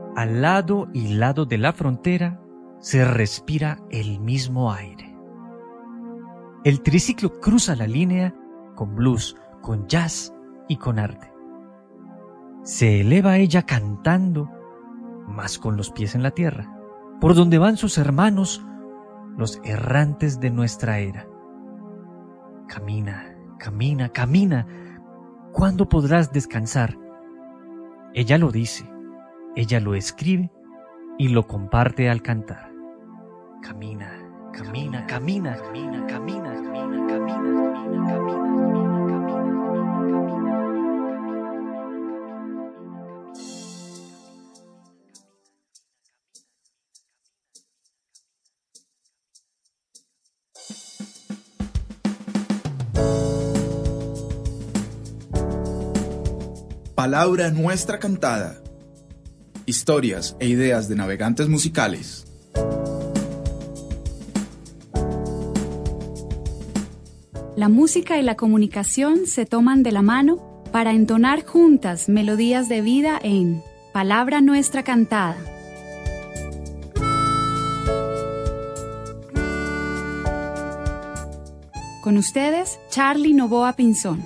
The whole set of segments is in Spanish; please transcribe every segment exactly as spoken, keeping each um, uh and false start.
Al lado y lado de la frontera se respira el mismo aire. El triciclo cruza la línea con blues, con jazz y con arte. Se eleva ella cantando, mas con los pies en la tierra, por donde van sus hermanos, los errantes de nuestra era. Camina, camina, camina. ¿Cuándo podrás descansar? Ella lo dice, ella lo escribe y lo comparte al cantar. Camina, camina, camina, camina, camina, camina, camina, camina, camina. Palabra Nuestra Cantada. Historias e ideas de navegantes musicales. La música y la comunicación se toman de la mano para entonar juntas melodías de vida en Palabra Nuestra Cantada. Con ustedes, Charly Novoa Pinzón.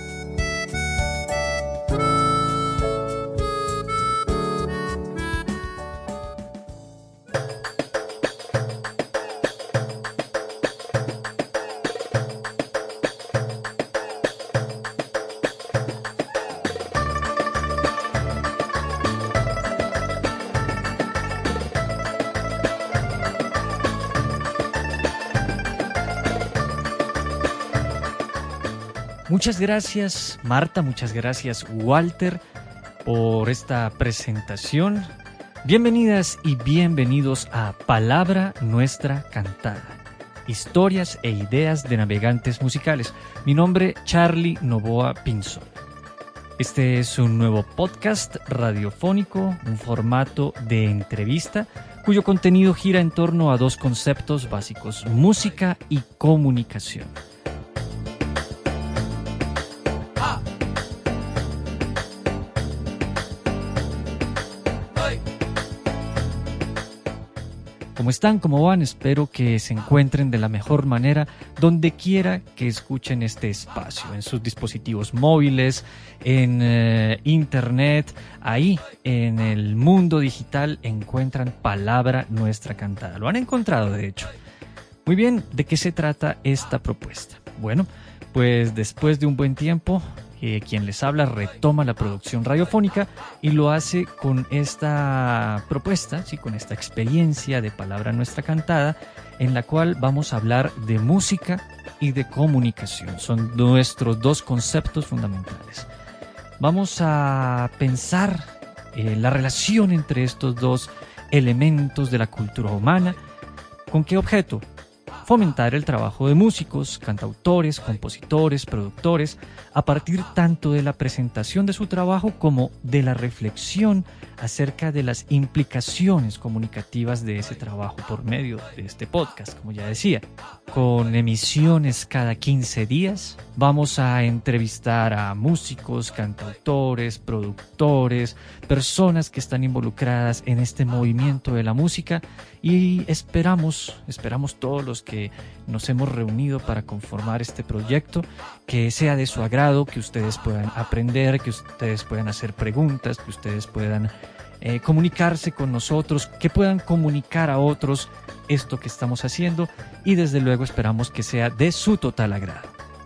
Muchas gracias, Marta, muchas gracias, Walter, por esta presentación. Bienvenidas y bienvenidos a Palabra Nuestra Cantada. Historias e ideas de navegantes musicales. Mi nombre, Charly Novoa Pinzón. Este es un nuevo podcast radiofónico, un formato de entrevista, cuyo contenido gira en torno a dos conceptos básicos: música y comunicación. ¿Cómo están? ¿Cómo van? Espero que se encuentren de la mejor manera donde quiera que escuchen este espacio, en sus dispositivos móviles, en eh, internet, ahí en el mundo digital encuentran Palabra Nuestra Cantada. Lo han encontrado, de hecho. Muy bien, ¿de qué se trata esta propuesta? Bueno, pues después de un buen tiempo, Eh, quien les habla retoma la producción radiofónica y lo hace con esta propuesta, ¿sí? Con esta experiencia de Palabra Nuestra Cantada, en la cual vamos a hablar de música y de comunicación. Son nuestros dos conceptos fundamentales. Vamos a pensar eh, la relación entre estos dos elementos de la cultura humana. ¿Con qué objeto? Fomentar el trabajo de músicos, cantautores, compositores, productores, a partir tanto de la presentación de su trabajo como de la reflexión acerca de las implicaciones comunicativas de ese trabajo por medio de este podcast, como ya decía. Con emisiones cada quince días, vamos a entrevistar a músicos, cantautores, productores, personas que están involucradas en este movimiento de la música y esperamos, esperamos todos los que nos hemos reunido para conformar este proyecto, que sea de su agrado, que ustedes puedan aprender, que ustedes puedan hacer preguntas, que ustedes puedan eh, comunicarse con nosotros, que puedan comunicar a otros esto que estamos haciendo y desde luego esperamos que sea de su total agrado.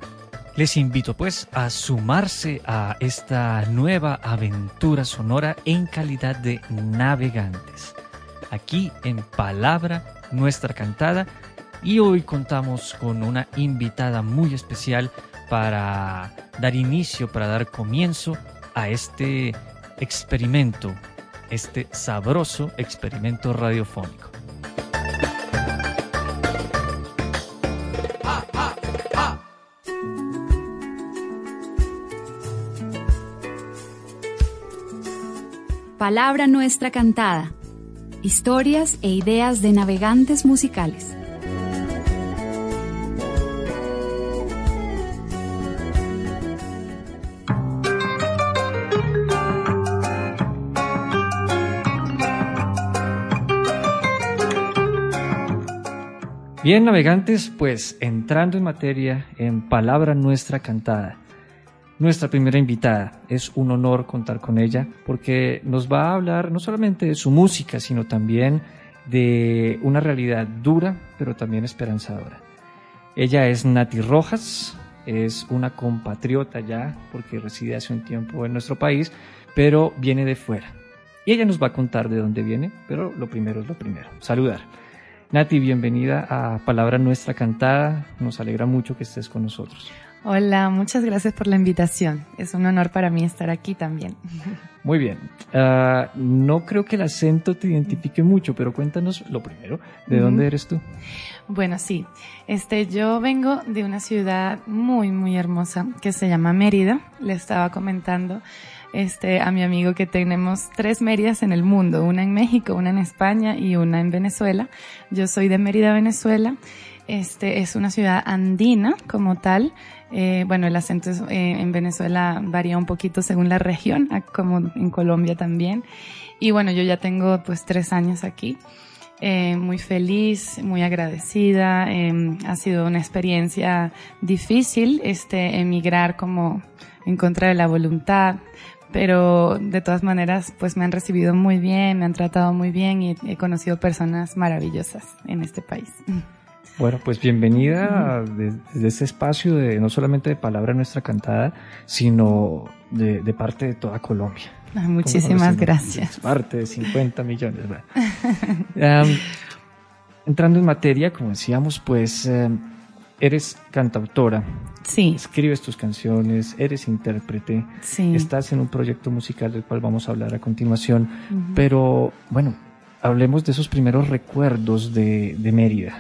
Les invito pues a sumarse a esta nueva aventura sonora en calidad de navegantes, aquí en Palabra Nuestra Cantada. Y hoy contamos con una invitada muy especial para dar inicio, para dar comienzo a este experimento, este sabroso experimento radiofónico. Palabra Nuestra Cantada. Historias e ideas de navegantes musicales. Bien, navegantes, pues entrando en materia, en Palabra Nuestra Cantada. Nuestra primera invitada, es un honor contar con ella porque nos va a hablar no solamente de su música, sino también de una realidad dura, pero también esperanzadora. Ella es Nati Rojas, es una compatriota ya, porque reside hace un tiempo en nuestro país, pero viene de fuera. Y ella nos va a contar de dónde viene, pero lo primero es lo primero, saludar. Nati, bienvenida a Palabra Nuestra Cantada, nos alegra mucho que estés con nosotros. Hola, muchas gracias por la invitación, es un honor para mí estar aquí también. Muy bien, uh, no creo que el acento te identifique mucho, pero cuéntanos lo primero, ¿de uh-huh. dónde eres tú? Bueno, sí, este, yo vengo de una ciudad muy, muy hermosa que se llama Mérida, le estaba comentando Este, a mi amigo que tenemos tres Méridas en el mundo, una en México, una en España y una en Venezuela. Yo soy de Mérida, Venezuela. Este, es una ciudad andina como tal. Eh, bueno, el acento es, eh, en Venezuela varía un poquito según la región, como en Colombia también. Y bueno, yo ya tengo pues tres años aquí. Eh, muy feliz, muy agradecida. Eh, ha sido una experiencia difícil, este, emigrar como en contra de la voluntad. Pero de todas maneras, pues me han recibido muy bien, me han tratado muy bien y he conocido personas maravillosas en este país. Bueno, pues bienvenida desde de este espacio de no solamente de Palabra Nuestra Cantada, sino de, de parte de toda Colombia. Ay, muchísimas gracias. Parte de cincuenta millones. um, entrando en materia, como decíamos, pues um, eres cantautora. Sí. Escribes tus canciones, eres intérprete, sí. Estás en un proyecto musical del cual vamos a hablar a continuación, uh-huh. Pero bueno, hablemos de esos primeros recuerdos de, de Mérida,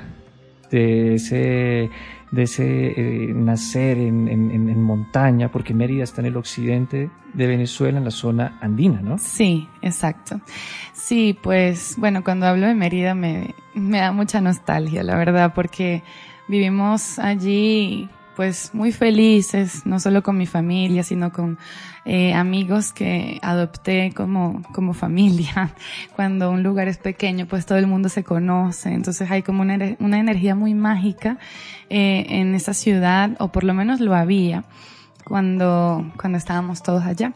de ese, de ese eh, nacer en, en, en montaña, porque Mérida está en el occidente de Venezuela, en la zona andina, ¿no? Sí, exacto. Sí, pues bueno, cuando hablo de Mérida me, me da mucha nostalgia, la verdad, porque vivimos allí pues muy felices, no solo con mi familia, sino con eh, amigos que adopté como, como familia. Cuando un lugar es pequeño, pues todo el mundo se conoce, entonces hay como una, una energía muy mágica eh, en esa ciudad, o por lo menos lo había cuando, cuando estábamos todos allá.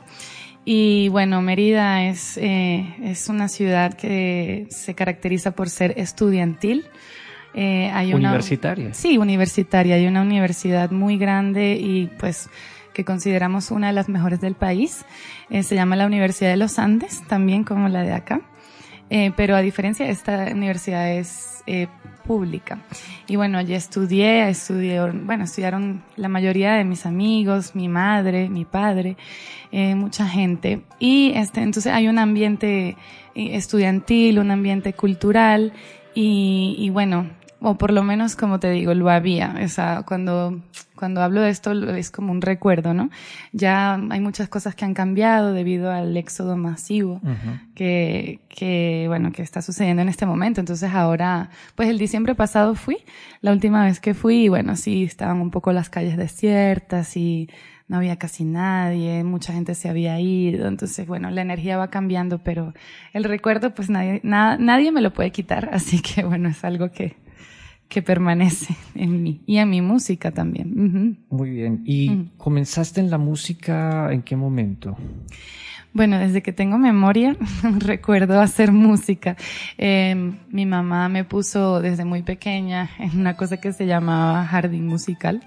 Y bueno, Mérida es, eh, es una ciudad que se caracteriza por ser estudiantil. Eh, hay una, universitaria. Sí, universitaria. Hay una universidad muy grande y pues que consideramos una de las mejores del país. Eh, se llama la Universidad de los Andes, también como la de acá. Eh, pero a diferencia, esta universidad es eh, pública. Y bueno, allí estudié, estudié, bueno, estudiaron la mayoría de mis amigos, mi madre, mi padre, eh, mucha gente. Y este, entonces hay un ambiente estudiantil, un ambiente cultural y, y bueno, o por lo menos, como te digo, lo había. O sea, cuando, cuando hablo de esto es como un recuerdo, ¿no? Ya hay muchas cosas que han cambiado debido al éxodo masivo uh-huh. que, que, bueno, que está sucediendo en este momento. Entonces ahora, pues el diciembre pasado fui, la última vez que fui, y bueno, sí, estaban un poco las calles desiertas y no había casi nadie, mucha gente se había ido. Entonces, bueno, la energía va cambiando, pero el recuerdo, pues nadie, na, nadie me lo puede quitar. Así que, bueno, es algo que, que permanece en mí y en mi música también. Uh-huh. Muy bien. ¿Y uh-huh. comenzaste en la música en qué momento? Bueno, desde que tengo memoria recuerdo hacer música. Eh, mi mamá me puso desde muy pequeña en una cosa que se llamaba jardín musical.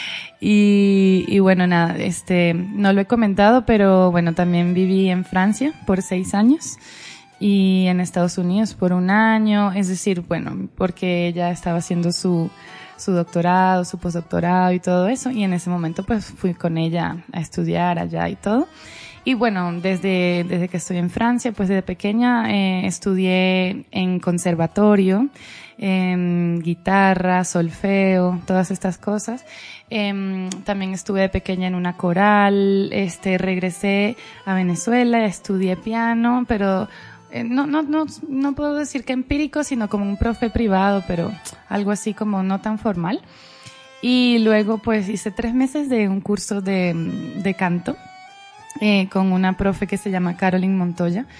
Y, y bueno, nada, este, no lo he comentado, pero bueno, también viví en Francia por seis años. Y en Estados Unidos por un año, es decir, bueno, porque ella estaba haciendo su, su doctorado, su postdoctorado y todo eso, y en ese momento pues fui con ella a estudiar allá y todo. Y bueno, desde, desde que estoy en Francia, pues desde pequeña eh, estudié en conservatorio, en guitarra, solfeo, todas estas cosas. Eh, también estuve de pequeña en una coral, este, regresé a Venezuela, estudié piano, pero Eh, no, no, no, no puedo decir que empírico, sino como un profe privado, pero algo así como no tan formal. Y luego pues hice tres meses de un curso de, de canto, eh, con una profe que se llama Caroline Montoya.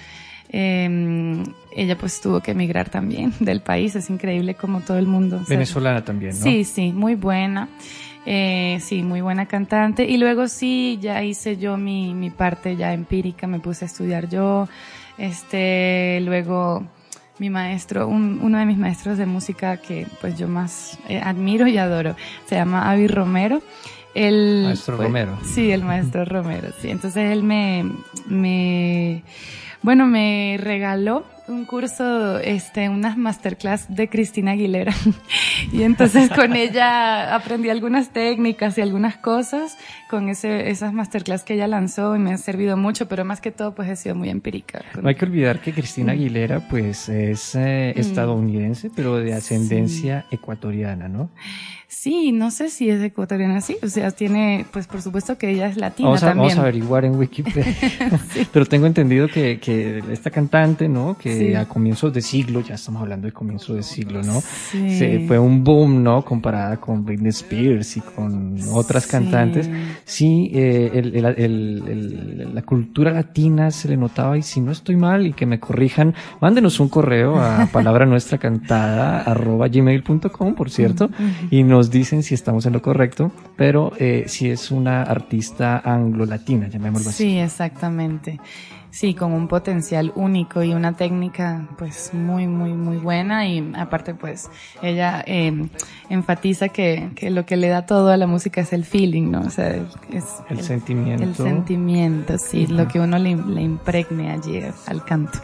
Eh, ella pues tuvo que emigrar también del país, es increíble como todo el mundo. Venezolana también, ¿no? Sí, sí, muy buena. Eh, sí, muy buena cantante. Y luego sí, ya hice yo mi, mi parte ya empírica, me puse a estudiar yo. Este, luego mi maestro, un, uno de mis maestros de música que pues yo más eh, admiro y adoro, se llama Avi Romero. El maestro pues, Romero. Sí, el maestro Romero, sí. Entonces él me, me, bueno, me regaló un curso, este, unas masterclass de Cristina Aguilera. Y entonces con ella aprendí algunas técnicas y algunas cosas con ese, esas masterclass que ella lanzó y me han servido mucho, pero más que todo pues he sido muy empírica. No hay que olvidar que Cristina Aguilera pues es eh, estadounidense, pero de ascendencia sí. ecuatoriana, ¿no? Sí, no sé si es ecuatoriana, sí, o sea, tiene, pues por supuesto que ella es latina vamos a, también. Vamos a averiguar en Wikipedia. Sí. Pero tengo entendido que, que esta cantante, ¿no? Que sí. a comienzos de siglo, ya estamos hablando de comienzos de siglo, ¿no? Sí. Se, fue un boom, ¿no? Comparada con Britney Spears y con otras sí. cantantes. Sí, eh, el, el, el, el, la cultura latina se le notaba, y si no estoy mal, y que me corrijan, mándenos un correo a palabra nuestra cantada arroba gmail punto com, por cierto, uh-huh. y nos dicen si estamos en lo correcto, pero eh, si es una artista anglo-latina, llamémoslo así. Sí, exactamente. Sí, con un potencial único y una técnica pues muy, muy, muy buena, y aparte pues ella eh, enfatiza que, que lo que le da todo a la música es el feeling, ¿no? O sea, es el, el sentimiento. El sentimiento, sí, uh-huh. lo que uno le, le impregne allí al canto.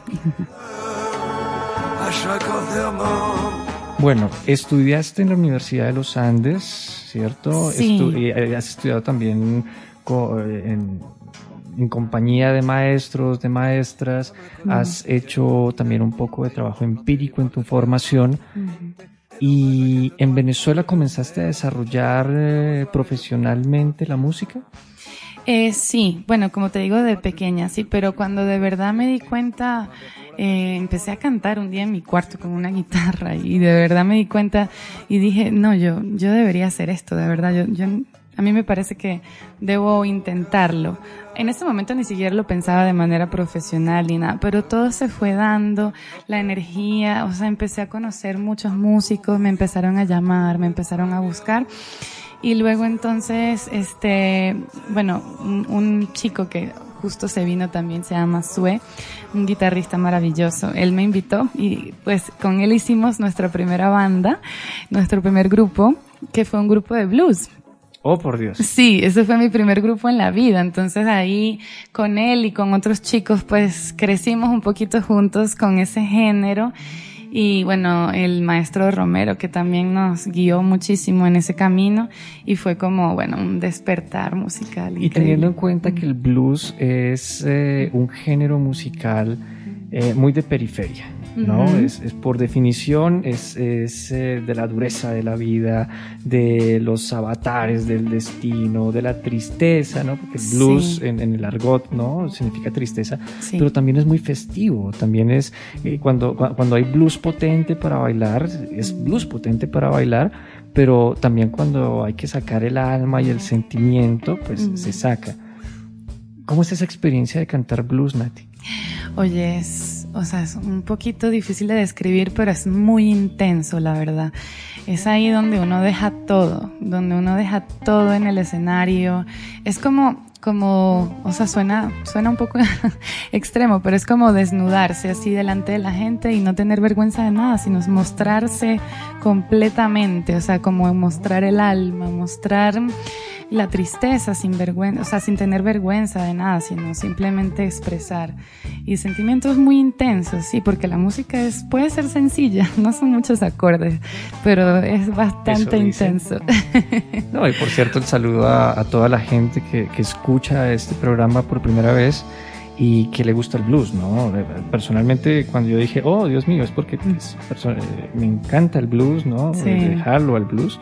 Bueno, estudiaste en la Universidad de los Andes, ¿cierto? Sí. Estu- has estudiado también co- en, en compañía de maestros, de maestras. Uh-huh. Has hecho también un poco de trabajo empírico en tu formación. Uh-huh. ¿Y en Venezuela comenzaste a desarrollar eh, profesionalmente la música? Eh, sí, bueno, como te digo, de pequeña, sí, pero cuando de verdad me di cuenta... Eh, empecé a cantar un día en mi cuarto con una guitarra y de verdad me di cuenta y dije, no, yo, yo debería hacer esto, de verdad, yo, yo, a mí me parece que debo intentarlo. En ese momento ni siquiera lo pensaba de manera profesional ni nada, pero todo se fue dando, la energía, o sea, empecé a conocer muchos músicos, me empezaron a llamar, me empezaron a buscar. Y luego entonces, este, bueno, un, un chico que justo se vino también, se llama Sue, un guitarrista maravilloso. Él me invitó y pues con él hicimos nuestra primera banda, nuestro primer grupo, que fue un grupo de blues. Oh, por Dios. Sí, ese fue mi primer grupo en la vida. Entonces ahí con él y con otros chicos pues crecimos un poquito juntos con ese género. Y bueno, el maestro Romero, que también nos guió muchísimo en ese camino, y fue como, bueno, un despertar musical. Y increíble. Teniendo en cuenta que el blues es eh, un género musical eh, muy de periferia, ¿no? Uh-huh. Es, es por definición, es, es eh, de la dureza de la vida, de los avatares del destino, de la tristeza, ¿no? Porque el blues sí. en, en el argot, ¿no? Significa tristeza, sí. pero también es muy festivo, también es, eh, cuando, cuando hay blues potente para bailar, es blues potente para bailar, pero también cuando hay que sacar el alma y el sentimiento, pues uh-huh. se saca. ¿Cómo es esa experiencia de cantar blues, Nati? Oye, es, o sea, es un poquito difícil de describir, pero es muy intenso, la verdad. Es ahí donde uno deja todo, donde uno deja todo en el escenario. Es como, como, o sea, suena, suena un poco extremo, pero es como desnudarse así delante de la gente y no tener vergüenza de nada, sino mostrarse completamente, o sea, como mostrar el alma, mostrar la tristeza sin vergüenza, o sea, sin tener vergüenza de nada, sino simplemente expresar. Y sentimientos muy intensos, sí, porque la música es, puede ser sencilla, no son muchos acordes, pero es bastante intenso. No, y por cierto, el saludo a, a toda la gente que, que escucha este programa por primera vez y que le gusta el blues, ¿no? Personalmente, cuando yo dije, oh, Dios mío, es porque pues, perso- me encanta el blues, ¿no? Sí. Dejarlo al blues.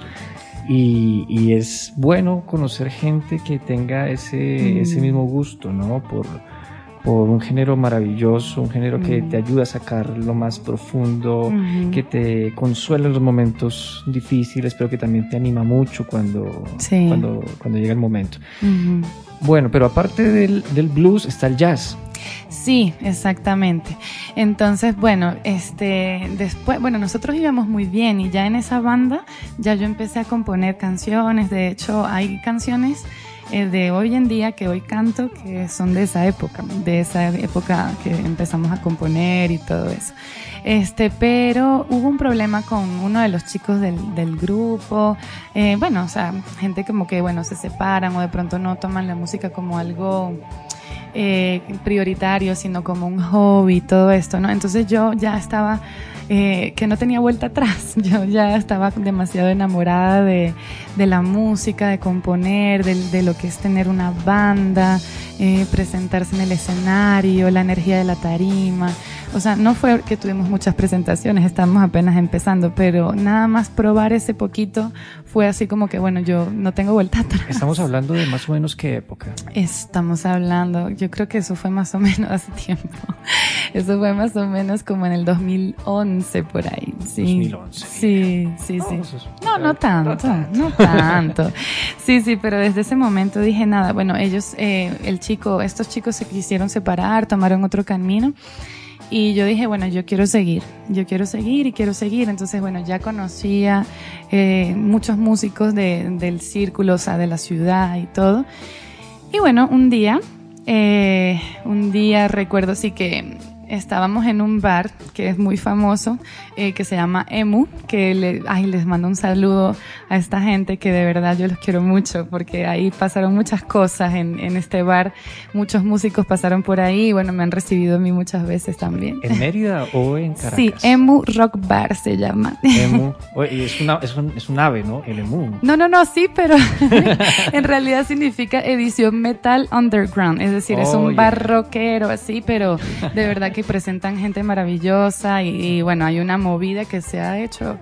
Y, y es bueno conocer gente que tenga ese, mm. ese mismo gusto, ¿no? Por, por un género maravilloso, un género mm. que te ayuda a sacar lo más profundo, mm. que te consuela en los momentos difíciles, pero que también te anima mucho cuando, sí. cuando, cuando llega el momento. Mm. Bueno, pero aparte del, del blues está el jazz. Sí, exactamente. Entonces, bueno, este, después, bueno, nosotros íbamos muy bien y ya en esa banda ya yo empecé a componer canciones. De hecho, hay canciones eh, de hoy en día que hoy canto que son de esa época, de esa época que empezamos a componer y todo eso. Este, pero hubo un problema con uno de los chicos del, del grupo, eh, bueno, o sea, gente como que, bueno, se separan o de pronto no toman la música como algo eh, prioritario, sino como un hobby, todo esto, ¿no? Entonces yo ya estaba, eh, que no tenía vuelta atrás, yo ya estaba demasiado enamorada de, de la música, de componer, de, de lo que es tener una banda, eh, presentarse en el escenario, la energía de la tarima. O sea, no fue que tuvimos muchas presentaciones, estábamos apenas empezando, pero nada más probar ese poquito fue así como que, bueno, yo no tengo vuelta atrás. Estamos hablando de más o menos qué época. Estamos hablando, yo creo que eso fue más o menos hace tiempo. Eso fue más o menos como en el dos mil once, por ahí. Sí. dos mil once. Sí, sí, No, sí. eso es- No, no tanto, no tanto. Sí, sí, pero desde ese momento dije nada. Bueno, ellos, eh, el chico, estos chicos se quisieron separar, tomaron otro camino. Y yo dije, bueno, yo quiero seguir, yo quiero seguir y quiero seguir. Entonces, bueno, ya conocía eh, muchos músicos de, del círculo, o sea, de la ciudad y todo. Y bueno, un día, eh, un día recuerdo sí que estábamos en un bar que es muy famoso, eh, que se llama Emu, que le, ay, les mando un saludo a esta gente que de verdad yo los quiero mucho, porque ahí pasaron muchas cosas en, en este bar, muchos músicos pasaron por ahí y bueno, me han recibido a mí muchas veces también. ¿En Mérida o en Caracas? Sí, Emu Rock Bar se llama. Emu. Oye, es, una, es, un, es un ave, ¿no? El emu. No, no, no, sí, pero en realidad significa edición metal underground, es decir, es un Oye. bar rockero así, pero de verdad que presentan gente maravillosa y, y bueno, hay una movida que se ha hecho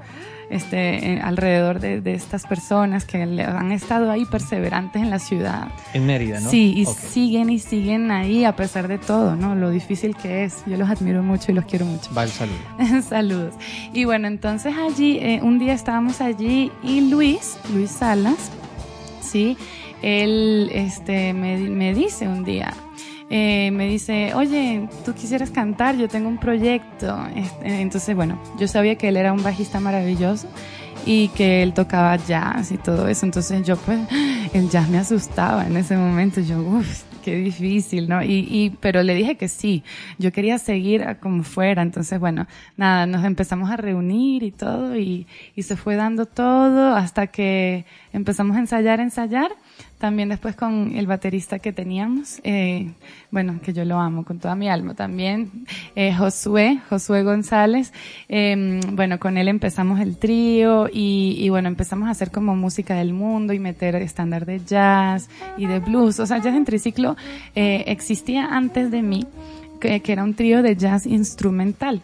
este eh, alrededor de, de estas personas que le- han estado ahí perseverantes en la ciudad. En Mérida, ¿no? Sí, y Ok. siguen y siguen ahí a pesar de todo, ¿no? Lo difícil que es. Yo los admiro mucho y los quiero mucho. Va el saludo. Saludos. Y bueno, entonces allí, eh, un día estábamos allí y Luis, Luis Salas, sí, él este, me, me dice un día, eh, me dice, oye, tú quisieras cantar, yo tengo un proyecto. Este, entonces, bueno, yo sabía que él era un bajista maravilloso y que él tocaba jazz y todo eso. Entonces yo, pues, el jazz me asustaba en ese momento. Yo, uff, qué difícil, ¿no? Y, y, pero le dije que sí, yo quería seguir a como fuera. Entonces, bueno, nada, nos empezamos a reunir y todo y, y se fue dando todo hasta que empezamos a ensayar, ensayar. También después con el baterista que teníamos, eh, bueno, que yo lo amo con toda mi alma también, eh, Josué, Josué González. Eh, bueno, con él empezamos el trío y, y bueno, empezamos a hacer como música del mundo y meter estándar de jazz y de blues. O sea, Jazz en Triciclo eh, existía antes de mí, que, que era un trío de jazz instrumental.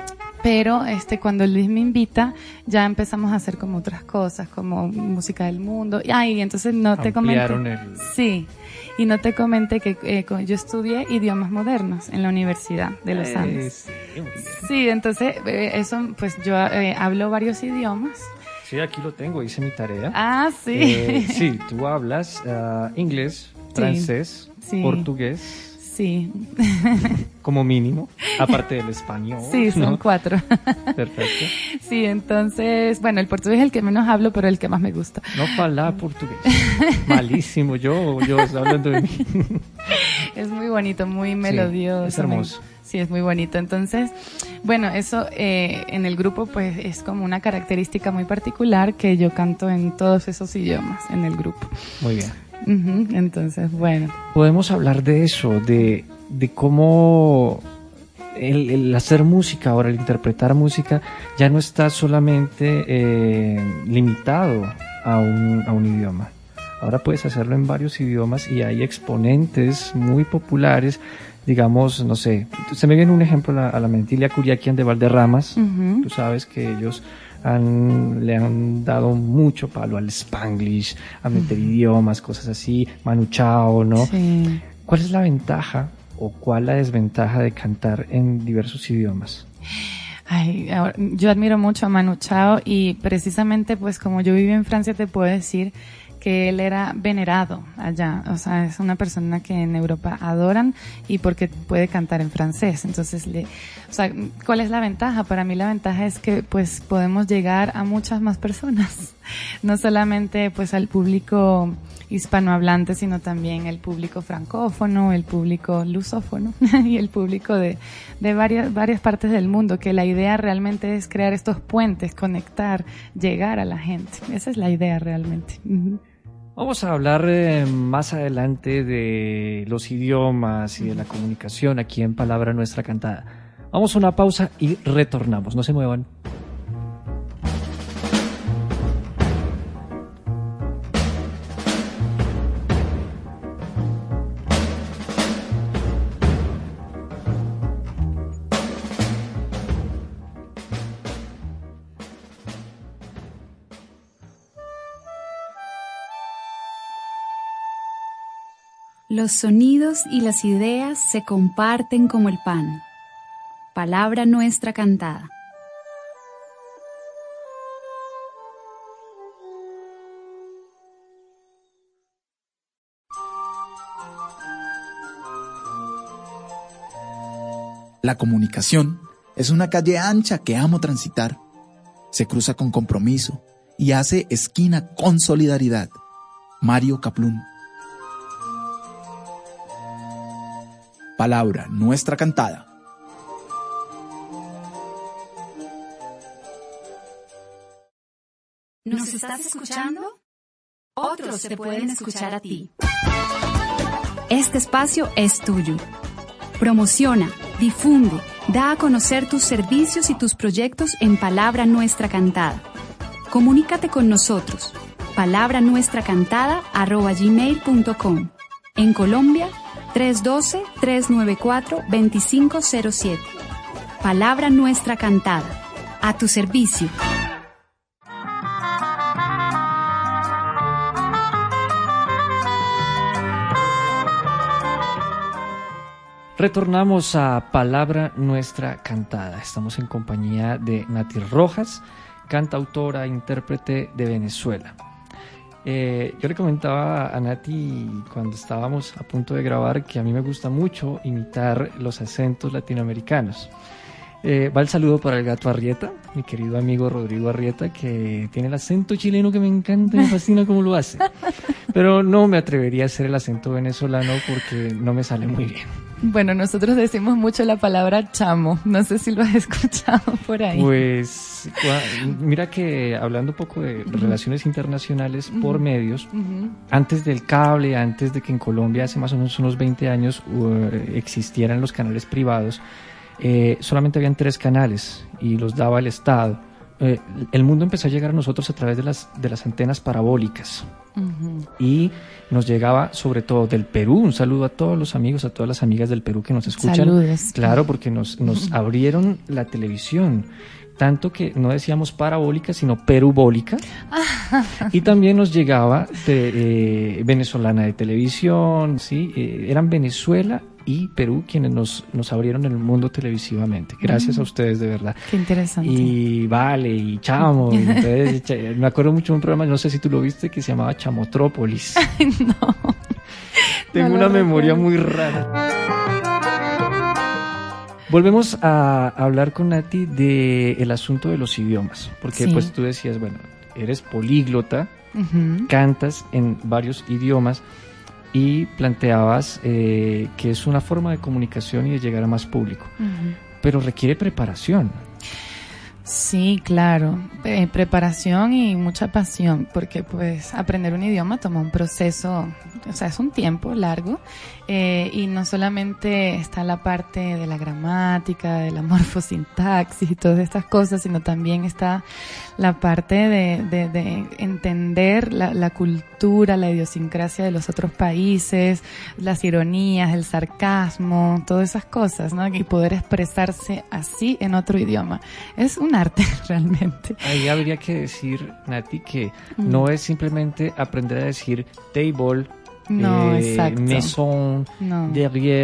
Pero este cuando Luis me invita, ya empezamos a hacer como otras cosas, como música del mundo. Y ay, entonces no te comenté. Ampliaron el- Sí, y no te comenté que eh, co- yo estudié idiomas modernos en la Universidad de los Eh, Andes. sí, muy bien. Sí, entonces eh, eso, pues yo eh, hablo varios idiomas. Sí, aquí lo tengo, hice mi tarea. Ah, sí. Eh, sí, tú hablas ah, inglés, Sí, francés, sí. portugués, Sí, como mínimo, aparte del español. sí, son ¿no? cuatro. Perfecto. Sí, entonces, bueno, el portugués es el que menos hablo, pero el que más me gusta. No fala portugués. Malísimo, yo, yo estoy hablando de mí. Es muy bonito, muy melodioso. es hermoso. Me- Sí, es muy bonito. Entonces, bueno, eso eh, en el grupo pues es como una característica muy particular que yo canto en todos esos idiomas en el grupo. Muy bien. Ujú, entonces, bueno. Podemos hablar de eso, de, de cómo el, el hacer música, ahora el interpretar música, ya no está solamente eh, limitado a un, a un idioma. Ahora puedes hacerlo en varios idiomas y hay exponentes muy populares, digamos, no sé, se me viene un ejemplo a la, a la mente, Ilia Curiaquian de Valderramas. Ujú. Tú sabes que ellos han, le han dado mucho palo al Spanglish, a meter idiomas, cosas así, Manu Chao, ¿no? Sí. ¿Cuál es la ventaja o cuál la desventaja de cantar en diversos idiomas? Ay, ahora, yo admiro mucho a Manu Chao y precisamente pues como yo viví en Francia te puedo decir que él era venerado allá, o sea, es una persona que en Europa adoran y porque puede cantar en francés. Entonces, le, o sea, ¿cuál es la ventaja? Para mí la ventaja es que pues podemos llegar a muchas más personas, no solamente pues al público hispanohablante, sino también el público francófono, el público lusófono y el público de, de varias, varias partes del mundo, que la idea realmente es crear estos puentes, conectar, llegar a la gente. Esa es la idea realmente. Uh-huh. Vamos a hablar eh, más adelante de los idiomas y de la comunicación aquí en Palabra Nuestra Cantada. Vamos a una pausa y retornamos. No se muevan. Los sonidos y las ideas se comparten como el pan. Palabra Nuestra Cantada. La comunicación es una calle ancha que amo transitar. Se cruza con compromiso y hace esquina con solidaridad. Mario Kaplún. Palabra Nuestra Cantada. ¿Nos estás escuchando? Otros te pueden escuchar a ti. Este espacio es tuyo. Promociona, difunde, da a conocer tus servicios y tus proyectos en Palabra Nuestra Cantada. Comunícate con nosotros. palabra nuestra cantada arroba gmail punto com. En Colombia, tres uno dos, tres nueve cuatro, dos cinco cero siete. Palabra Nuestra Cantada. A tu servicio. Retornamos a Palabra Nuestra Cantada. Estamos en compañía de Nati Rojas, cantautora e intérprete de Venezuela. Eh, yo le comentaba a Nati cuando estábamos a punto de grabar que a mí me gusta mucho imitar los acentos latinoamericanos. Eh, va el saludo para el gato Arrieta, mi querido amigo Rodrigo Arrieta, que tiene el acento chileno que me encanta y me fascina cómo lo hace. Pero no me atrevería a hacer el acento venezolano porque no me sale muy bien. Bueno, nosotros decimos mucho la palabra chamo, no sé si lo has escuchado por ahí. Pues mira que hablando un poco de uh-huh. relaciones internacionales uh-huh. por medios, uh-huh. antes del cable, antes de que en Colombia hace más o menos unos veinte años uh, existieran los canales privados, eh, solamente habían tres canales y los daba el Estado. Eh, el mundo empezó a llegar a nosotros a través de las, de las antenas parabólicas uh-huh. y nos llegaba sobre todo del Perú. Un saludo a todos los amigos, a todas las amigas del Perú que nos escuchan. Saludos. Claro, porque nos, nos uh-huh. abrieron la televisión, tanto que no decíamos parabólica sino perubólica y también nos llegaba de, eh, venezolana de televisión, ¿sí? Eh, eran Venezuela y Perú quienes nos, nos abrieron el mundo televisivamente. Gracias mm. a ustedes, de verdad. Qué interesante. Y Vale, y Chamo. Y entonces, me acuerdo mucho de un programa, no sé si tú lo viste, que se llamaba Chamotrópolis. Ay, no. Tengo no una memoria muy rara. Volvemos a hablar con Nati del asunto de los idiomas. Porque sí. pues tú decías, bueno, eres políglota, uh-huh. cantas en varios idiomas. Y planteabas eh, que es una forma de comunicación y de llegar a más público, uh-huh. pero requiere preparación. Sí, claro, eh, preparación y mucha pasión, porque pues aprender un idioma toma un proceso, o sea, es un tiempo largo, eh, y no solamente está la parte de la gramática, de la morfosintaxis y todas estas cosas, sino también está la parte de, de, de entender la, la cultura, la idiosincrasia de los otros países, las ironías, el sarcasmo, todas esas cosas, ¿no? Y poder expresarse así en otro idioma. Es un arte realmente. Ahí habría que decir, Nati, que mm. no es simplemente aprender a decir table, no, eh, exacto. maison, no. derrière,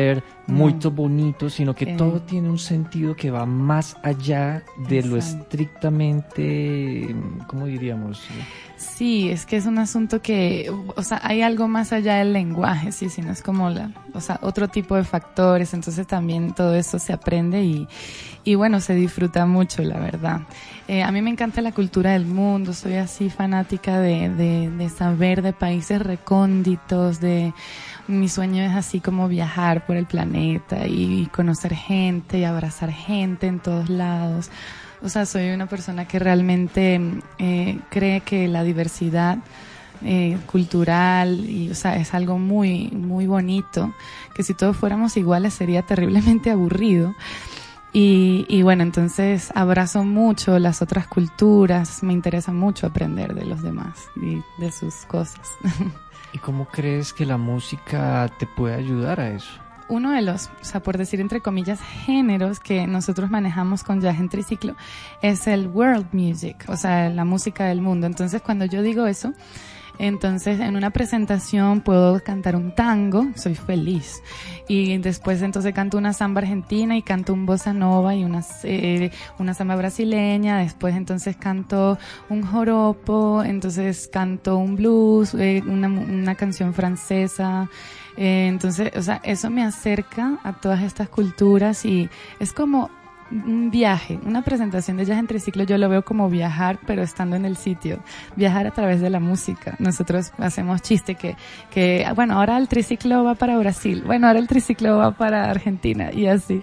muy no. bonito, sino que Eh. todo tiene un sentido que va más allá de lo Exacto. estrictamente, ¿cómo diríamos? Sí, es que es un asunto que, o sea, hay algo más allá del lenguaje, sí, sino es como la, o sea, otro tipo de factores, entonces también todo eso se aprende y, y bueno, se disfruta mucho, la verdad. Eh, a mí me encanta la cultura del mundo, soy así fanática de, de, de saber de países recónditos, de, mi sueño es así como viajar por el planeta y, y conocer gente y abrazar gente en todos lados. O sea, soy una persona que realmente eh, cree que la diversidad eh, cultural y, o sea, es algo muy, muy bonito, que si todos fuéramos iguales sería terriblemente aburrido. Y, y bueno, entonces abrazo mucho las otras culturas, me interesa mucho aprender de los demás y de sus cosas. ¿Y cómo crees que la música te puede ayudar a eso? Uno de los, o sea, por decir entre comillas, géneros que nosotros manejamos con Viaje en Triciclo es el world music, o sea, la música del mundo. Entonces, cuando yo digo eso, entonces en una presentación puedo cantar un tango, soy feliz. Y después entonces canto una samba argentina y canto un bossa nova y una, eh, una samba brasileña. Después entonces canto un joropo, entonces canto un blues, eh, una, una canción francesa. Eh, entonces, o sea, eso me acerca a todas estas culturas y es como un viaje, una presentación de Viaje en Triciclo. Yo lo veo como viajar, pero estando en el sitio, viajar a través de la música. Nosotros hacemos chiste que, que bueno, ahora el triciclo va para Brasil, bueno, ahora el triciclo va para Argentina y así.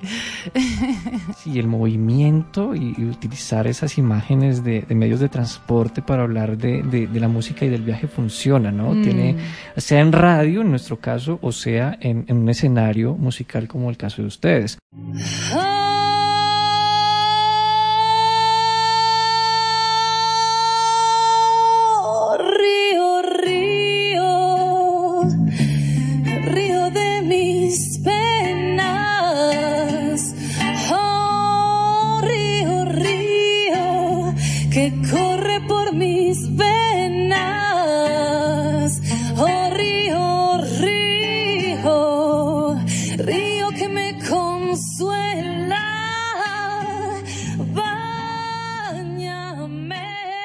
Sí, el movimiento y, y utilizar esas imágenes de, de medios de transporte para hablar de, de, de la música y del viaje funciona, ¿no? Mm. Tiene, sea en radio, en nuestro caso, o sea en, en un escenario musical como el caso de ustedes. Que corre por mis venas, oh río, río, río que me consuela, báñame.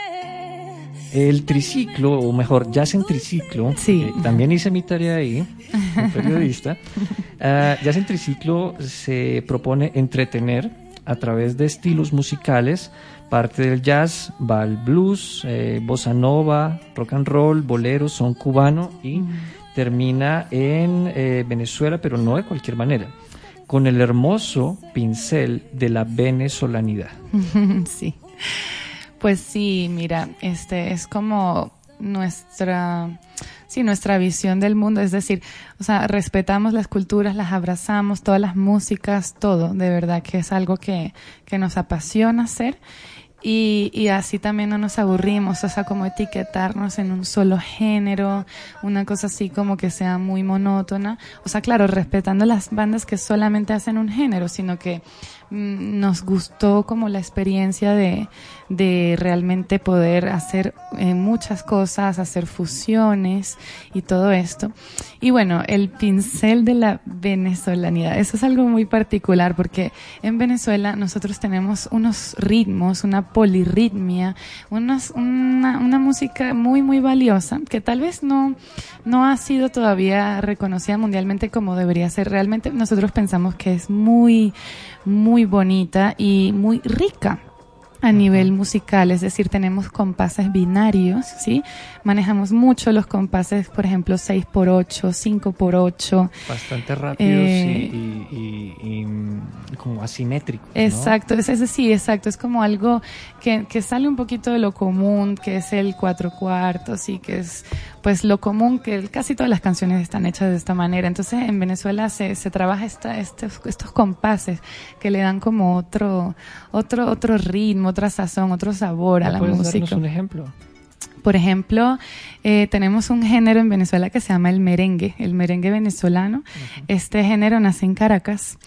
El triciclo, o mejor, Jazz en Triciclo, Sí. eh, también hice mi tarea ahí, como periodista. uh, Jazz en Triciclo se propone entretener a través de estilos musicales. Parte del jazz va el blues, eh, bossa nova, rock and roll, bolero, son cubano y mm. termina en eh, Venezuela, pero no de cualquier manera, con el hermoso pincel de la venezolanidad. Sí, pues sí, mira, este es como nuestra, sí, nuestra visión del mundo, es decir, o sea, respetamos las culturas, las abrazamos, todas las músicas, todo, de verdad que es algo que, que nos apasiona hacer. Y, y así también no nos aburrimos, o sea, como etiquetarnos en un solo género, una cosa así como que sea muy monótona. O sea, claro, respetando las bandas que solamente hacen un género, sino que mm, nos gustó como la experiencia de, de realmente poder hacer eh, muchas cosas, hacer fusiones y todo esto. Y bueno, el pincel de la venezolanidad, eso es algo muy particular porque en Venezuela nosotros tenemos unos ritmos, una polirritmia, unos, una, una música muy, muy valiosa que tal vez no, no ha sido todavía reconocida mundialmente como debería ser. Realmente nosotros pensamos que es muy, muy bonita y muy rica a nivel musical, es decir, tenemos compases binarios, ¿sí? Manejamos mucho los compases, por ejemplo, seis por ocho, cinco por ocho. Bastante rápidos eh, y, y, y, y como asimétricos, ¿no? Exacto, es, es sí, exacto, es como algo que, que sale un poquito de lo común, que es el cuatro cuartos y que es pues lo común, que casi todas las canciones están hechas de esta manera. Entonces en Venezuela se, se trabaja esta, estos, estos compases que le dan como otro, otro, otro ritmo, otra sazón, otro sabor a la ¿Puedes música. darnos un ejemplo? Por ejemplo, eh, tenemos un género en Venezuela que se llama el merengue, el merengue venezolano. Uh-huh. Este género nace en Caracas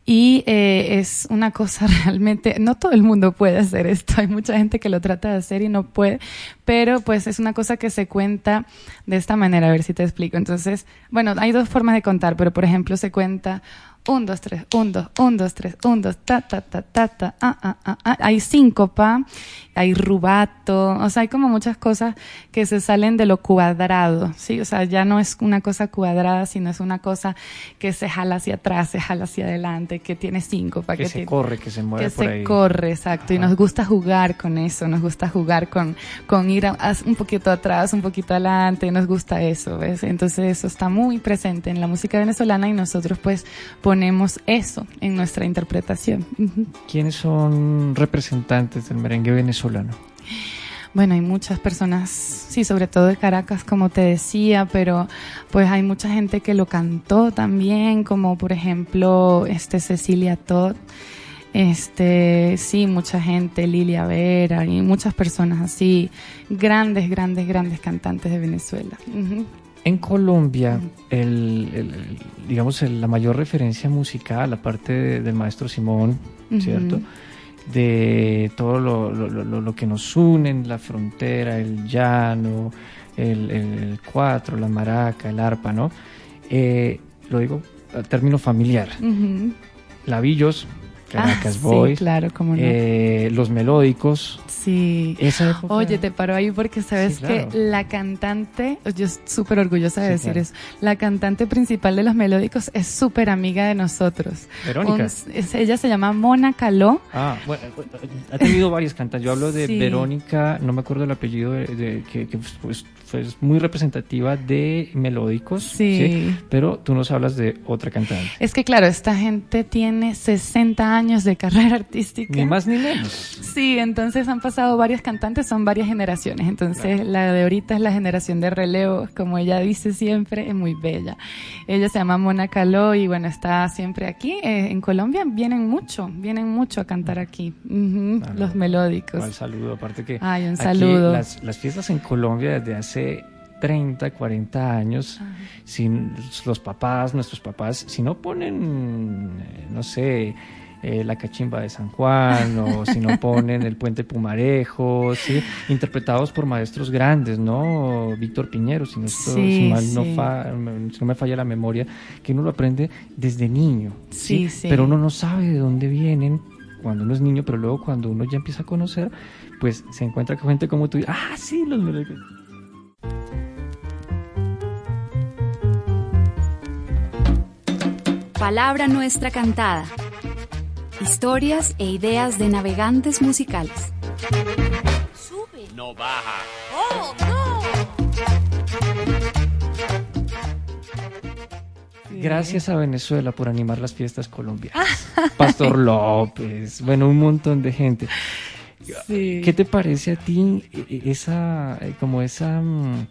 y eh, es una cosa realmente, no todo el mundo puede hacer esto, hay mucha gente que lo trata de hacer y no puede, pero pues es una cosa que se cuenta de esta manera, a ver si te explico. Entonces, bueno, hay dos formas de contar, pero por ejemplo se cuenta un, dos, tres, un, dos, un, dos, tres, un, dos, ta, ta, ta, ta, ta, ah, ah, ah, ah. Hay síncopa, hay rubato, o sea, hay como muchas cosas que se salen de lo cuadrado, ¿sí? O sea, ya no es una cosa cuadrada, sino es una cosa que se jala hacia atrás, se jala hacia adelante, que tiene síncopa. Que, que se tiene, corre, que se mueve que por se ahí. corre, exacto. Ajá. Y nos gusta jugar con eso, nos gusta jugar con, con ir a, a, un poquito atrás, un poquito adelante, nos gusta eso, ¿ves? Entonces eso está muy presente en la música venezolana y nosotros pues ponemos eso en nuestra interpretación. Uh-huh. ¿Quiénes son representantes del merengue venezolano? Bueno, hay muchas personas, sí, sobre todo de Caracas, como te decía, pero pues hay mucha gente que lo cantó también, como por ejemplo este Cecilia Todd, este, sí, mucha gente, Lilia Vera y muchas personas así, grandes, grandes, grandes cantantes de Venezuela. Uh-huh. En Colombia, el, el, el, digamos, el, la mayor referencia musical, aparte de, del maestro Simón, uh-huh. ¿cierto?, de todo lo, lo, lo, lo que nos une en la frontera, el llano, el, el, el cuatro, la maraca, el arpa, ¿no? Eh, lo digo a término familiar. Uh-huh. Lavillos, Caracas ah, Boys, sí, claro, cómo no. eh, Los Melódicos. Sí. Esa época... Oye, te paro ahí porque sabes sí, claro. que la cantante, yo estoy súper orgullosa de sí, decir claro. eso, la cantante principal de Los Melódicos es súper amiga de nosotros. Verónica. Un, es, ella se llama Mona Caló. Ah, bueno, ha tenido varias cantantes. Yo hablo de sí. Verónica, no me acuerdo el apellido, de, de, que, que pues, fue muy representativa de Melódicos. Sí. ¿sí? Pero tú nos hablas de otra cantante. Es que claro, esta gente tiene sesenta años de carrera artística. Ni más ni menos. Sí, entonces han pasado varias cantantes, son varias generaciones. Entonces claro. la de ahorita es la generación de relevo, como ella dice siempre, es muy bella. Ella se llama Mona Caló y bueno, está siempre aquí. Eh, en Colombia vienen mucho, vienen mucho a cantar aquí. Uh-huh, claro. Los Melódicos. Un saludo, aparte que Ay, un aquí saludo. Las, las fiestas en Colombia desde hace treinta, cuarenta años, Ajá. sin los papás, nuestros papás, si no ponen, no sé, Eh, la cachimba de San Juan o si no ponen el Puente Pumarejo, ¿sí? Interpretados por maestros grandes, ¿no? Víctor Piñero, si no, esto, sí, si mal sí. no, fa, si no me falla la memoria, que uno lo aprende desde niño, ¿sí? Sí, sí. Pero uno no sabe de dónde vienen cuando uno es niño, pero luego cuando uno ya empieza a conocer, pues se encuentra con gente como tú, ah, sí, los melódicos. Palabra nuestra cantada. Historias e ideas de navegantes musicales. Sube. No baja. ¡Oh, no! Gracias a Venezuela por animar las fiestas colombianas. Pastor López, bueno, un montón de gente. Sí. ¿Qué te parece a ti esa, como esa,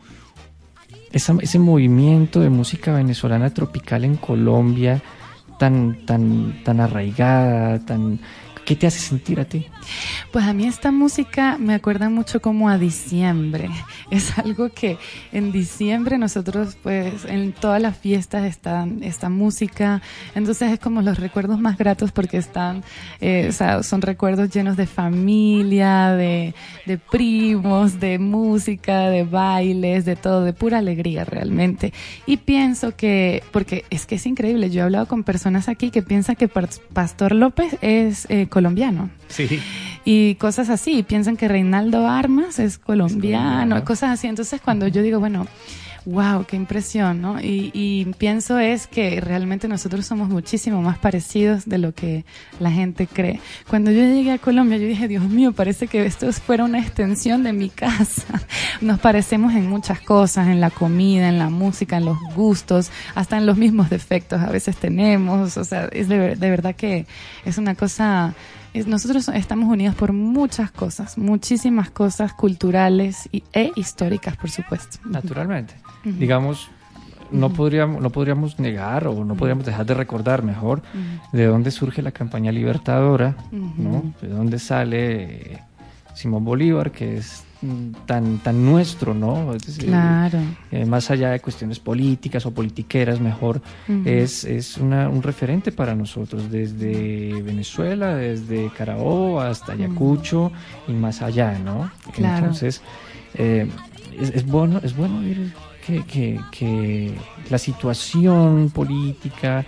esa, ese movimiento de música venezolana tropical en Colombia? tan tan tan arraigada, tan ¿qué te hace sentir a ti? Pues a mí esta música me acuerda mucho como a diciembre. Es algo que en diciembre nosotros pues en todas las fiestas está esta música, entonces es como los recuerdos más gratos porque están, eh, o sea, son recuerdos llenos de familia, de, de primos, de música, de bailes, de todo, de pura alegría realmente. Y pienso que, porque es que es increíble, yo he hablado con personas aquí que piensan que Pastor López es eh, colombiano. Sí. Y cosas así, piensan que Reinaldo Armas es colombiano, es colombiano, cosas así. Entonces cuando yo digo, bueno, wow, qué impresión, ¿no? Y, y pienso es que realmente nosotros somos muchísimo más parecidos de lo que la gente cree. Cuando yo llegué a Colombia, yo dije, Dios mío, parece que esto fuera una extensión de mi casa. Nos parecemos en muchas cosas, en la comida, en la música, en los gustos, hasta en los mismos defectos a veces tenemos. O sea, es de, de verdad que es una cosa... Nosotros estamos unidos por muchas cosas, muchísimas cosas culturales y, e históricas, por supuesto. Naturalmente. Uh-huh. Digamos, no, uh-huh. podríamos, no podríamos negar o no podríamos dejar de recordar mejor uh-huh. de dónde surge la campaña libertadora, uh-huh. ¿no? De dónde sale Simón Bolívar, que es tan tan nuestro, ¿no? Es, claro. Eh, más allá de cuestiones políticas o politiqueras, mejor, uh-huh. es, es una, un referente para nosotros, desde Venezuela, desde Carabobo hasta Ayacucho uh-huh. y más allá, ¿no? Claro. Entonces, eh, es, es bueno, es bueno ver que, que, que la situación política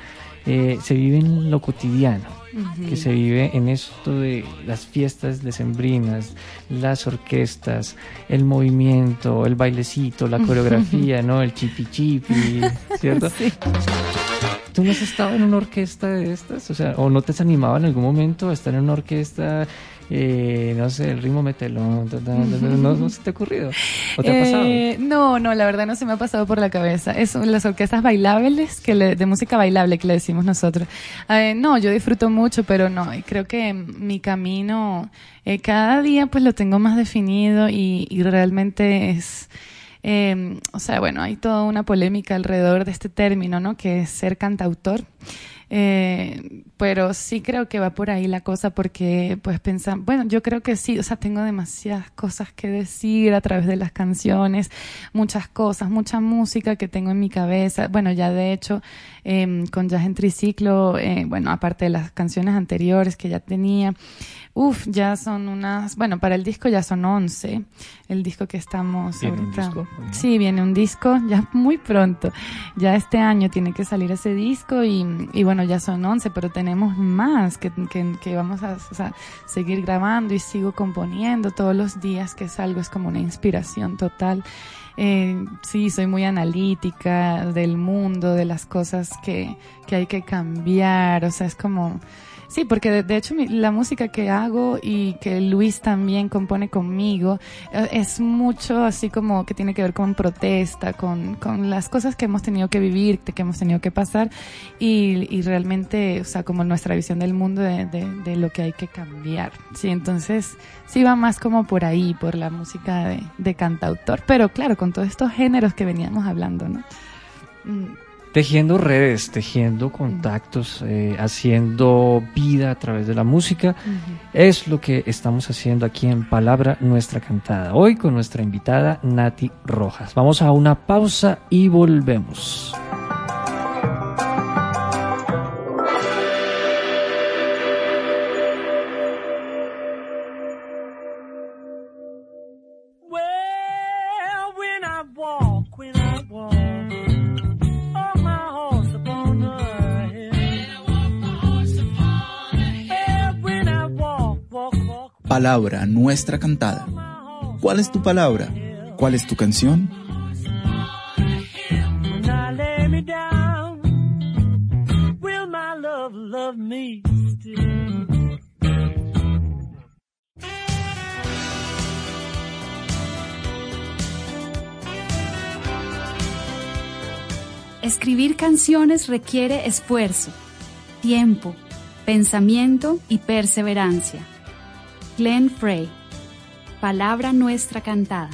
eh, se vive en lo cotidiano, Ujú. que se vive en esto de las fiestas decembrinas, las orquestas, el movimiento, el bailecito, la coreografía, ¿no? El chipi chipi, ¿cierto? Sí. ¿Tú no has estado en una orquesta de estas? O sea, ¿o no te has animado en algún momento a estar en una orquesta, eh, no sé, el ritmo metelón? Ta, ta, ta, ta, ¿no, ¿No se te ha ocurrido? ¿O te ha pasado? Eh, no, no, la verdad no se me ha pasado por la cabeza. Es las orquestas bailables, que le- de música bailable que le decimos nosotros. Eh, no, yo disfruto mucho, pero no, y creo que mi camino eh, cada día pues lo tengo más definido y, y realmente es... Eh, o sea, bueno, hay toda una polémica alrededor de este término, ¿no? Que es ser cantautor. Eh, pero sí creo que va por ahí la cosa porque pues pensar, bueno, yo creo que sí, o sea, tengo demasiadas cosas que decir a través de las canciones, muchas cosas, mucha música que tengo en mi cabeza. Bueno, ya de hecho, eh, con Jazz en Triciclo, eh, bueno, aparte de las canciones anteriores que ya tenía, uf, ya son unas, bueno, para el disco ya son once, el disco que estamos ¿Viene un ahorita. disco? Sí, viene un disco ya muy pronto. Ya este año tiene que salir ese disco y, y bueno, ya son once, pero tenemos más que, que, que vamos a, o sea, seguir grabando y sigo componiendo todos los días que salgo, es como una inspiración total. Eh, sí, soy muy analítica del mundo, de las cosas que, que hay que cambiar, o sea, es como... Sí, porque de, de hecho mi, la música que hago y que Luis también compone conmigo eh, es mucho así como que tiene que ver con protesta, con, con las cosas que hemos tenido que vivir, que hemos tenido que pasar y, y realmente, o sea, como nuestra visión del mundo de, de, de lo que hay que cambiar. Sí, entonces sí va más como por ahí, por la música de, de cantautor, pero claro, con todos estos géneros que veníamos hablando, ¿no? Mm. Tejiendo redes, tejiendo contactos, eh, haciendo vida a través de la música, Uh-huh. es lo que estamos haciendo aquí en Palabra Nuestra Cantada. Hoy con nuestra invitada Nati Rojas. Vamos a una pausa y volvemos. Well, when I walk, when I walk, on my horse upon the hill. Well, when I walk, walk, walk, Palabra Nuestra Cantada. ¿Cuál es tu palabra? ¿Cuál es tu canción? when I lay me down, will my love love me still? Escribir canciones requiere esfuerzo, tiempo, pensamiento y perseverancia. Glenn Frey, Palabra Nuestra Cantada.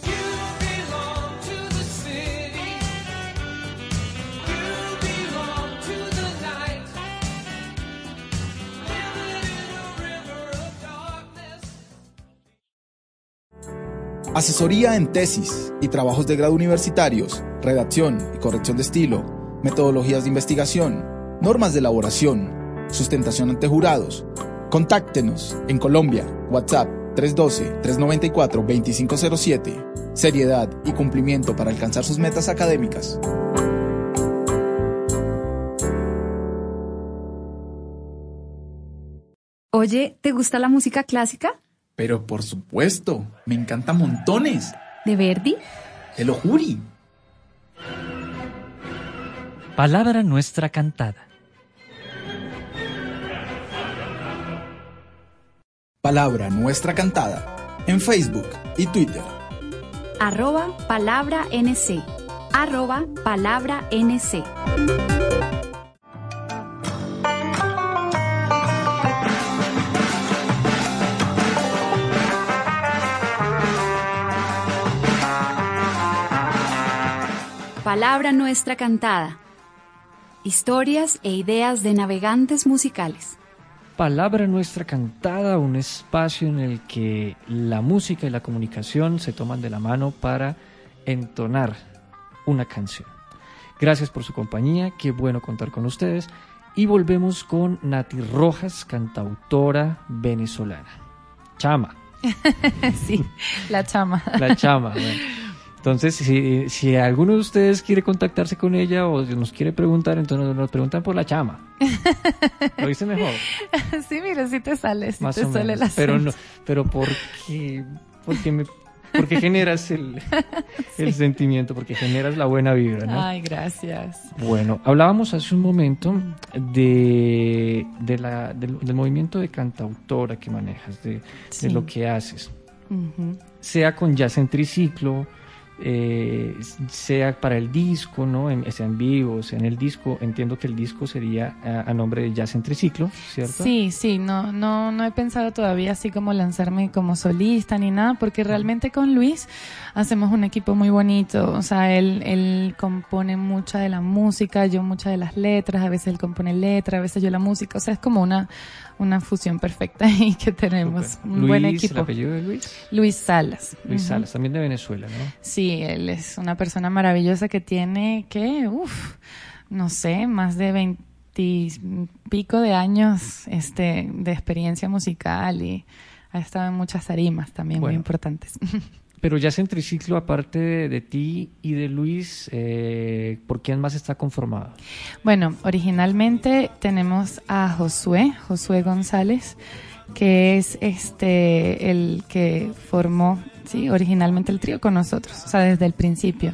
Asesoría en tesis y trabajos de grado universitarios, redacción y corrección de estilo, metodologías de investigación, normas de elaboración, sustentación ante jurados. Contáctenos en Colombia, WhatsApp tres uno dos, tres nueve cuatro, dos cinco cero siete. Seriedad y cumplimiento para alcanzar sus metas académicas. Oye, ¿te gusta la música clásica? Pero por supuesto, me encanta montones. ¿De Verdi? Te lo juro. Palabra Nuestra Cantada. Palabra Nuestra Cantada en Facebook y Twitter. Arroba Palabra N C. Arroba Palabra N C. Palabra Nuestra Cantada. Historias e ideas de navegantes musicales. Palabra Nuestra Cantada, un espacio en el que la música y la comunicación se toman de la mano para entonar una canción. Gracias por su compañía, qué bueno contar con ustedes. Y volvemos con Nati Rojas, cantautora venezolana. Chama. Sí, la chama. La chama. Bueno. Entonces, si, si alguno de ustedes quiere contactarse con ella o nos quiere preguntar, entonces nos preguntan por la chama. ¿Lo hice mejor? Sí, mira, sí te sale, sí Más te o sale menos. el acento. Pero, no, pero ¿por qué? Porque me... Porque generas el, el Sí. sentimiento, porque generas la buena vibra, ¿no? Ay, gracias. Bueno, hablábamos hace un momento de, de la, del, del movimiento de cantautora que manejas, de, Sí. de lo que haces, Ujú. sea con jazz en triciclo, eh, sea para el disco, ¿no? En, sea en vivo, sea en el disco. Entiendo que el disco sería a, a nombre de Jazz en Triciclo, ¿cierto? Sí, sí, no, no, no he pensado todavía así como lanzarme como solista ni nada, porque realmente con Luis hacemos un equipo muy bonito. O sea, él, él compone mucha de la música, yo muchas de las letras, a veces él compone letras, a veces yo la música. O sea, es como una, una fusión perfecta ahí que tenemos. Súper. Un Luis, buen ¿el equipo. apellido de Luis? Luis Salas. Luis Ujú. Salas, también de Venezuela, ¿no? Sí, él es una persona maravillosa que tiene, ¿qué? Uf, no sé, más de veintipico de años este, de experiencia musical y ha estado en muchas tarimas también muy Bueno. importantes. Pero Jazz en Triciclo, aparte de, de ti y de Luis, eh, ¿por quién más está conformado? Bueno, originalmente tenemos a Josué, Josué González, que es este el que formó, sí, originalmente el trío con nosotros, o sea, desde el principio.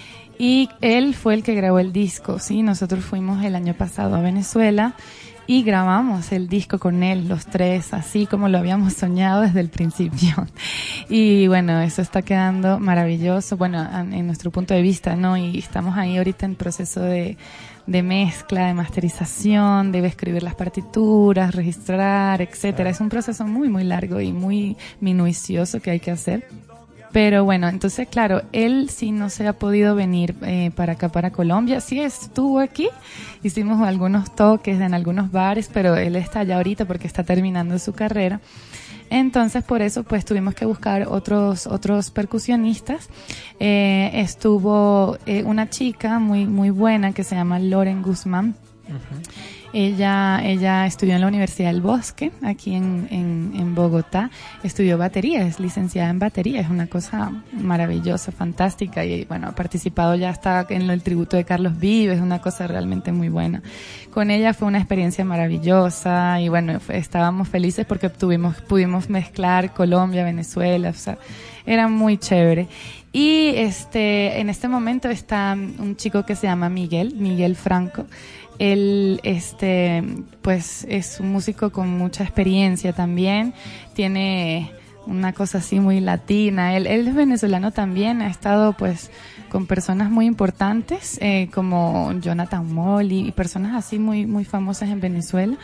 Y él fue el que grabó el disco, sí, nosotros fuimos el año pasado a Venezuela y grabamos el disco con él, los tres, así como lo habíamos soñado desde el principio. Y bueno, eso está quedando maravilloso, bueno, en nuestro punto de vista, ¿no? Y estamos ahí ahorita en proceso de, de mezcla, de masterización, de escribir las partituras, registrar, etcétera. Es un proceso muy, muy largo y muy minucioso que hay que hacer. Pero bueno, entonces claro, él sí no se ha podido venir eh, para acá, para Colombia. Sí estuvo aquí, hicimos algunos toques en algunos bares, pero él está allá ahorita porque está terminando su carrera. Entonces por eso pues tuvimos que buscar otros otros percusionistas. Eh, estuvo eh, una chica muy muy buena que se llama Loren Guzmán. Uh-huh. Ella, ella estudió en la Universidad del Bosque, aquí en, en, en Bogotá. Estudió batería, es licenciada en batería, es una cosa maravillosa, fantástica. Y bueno, ha participado ya hasta en el tributo de Carlos Vives, una cosa realmente muy buena. Con ella fue una experiencia maravillosa y bueno, fue, estábamos felices porque tuvimos, pudimos mezclar Colombia, Venezuela, o sea, era muy chévere. Y este, en este momento está un chico que se llama Miguel, Miguel Franco. Él, este, pues es un músico con mucha experiencia también, tiene una cosa así muy latina. Él, él es venezolano también, ha estado pues con personas muy importantes, eh, como Jonathan Moll y personas así muy, muy famosas en Venezuela.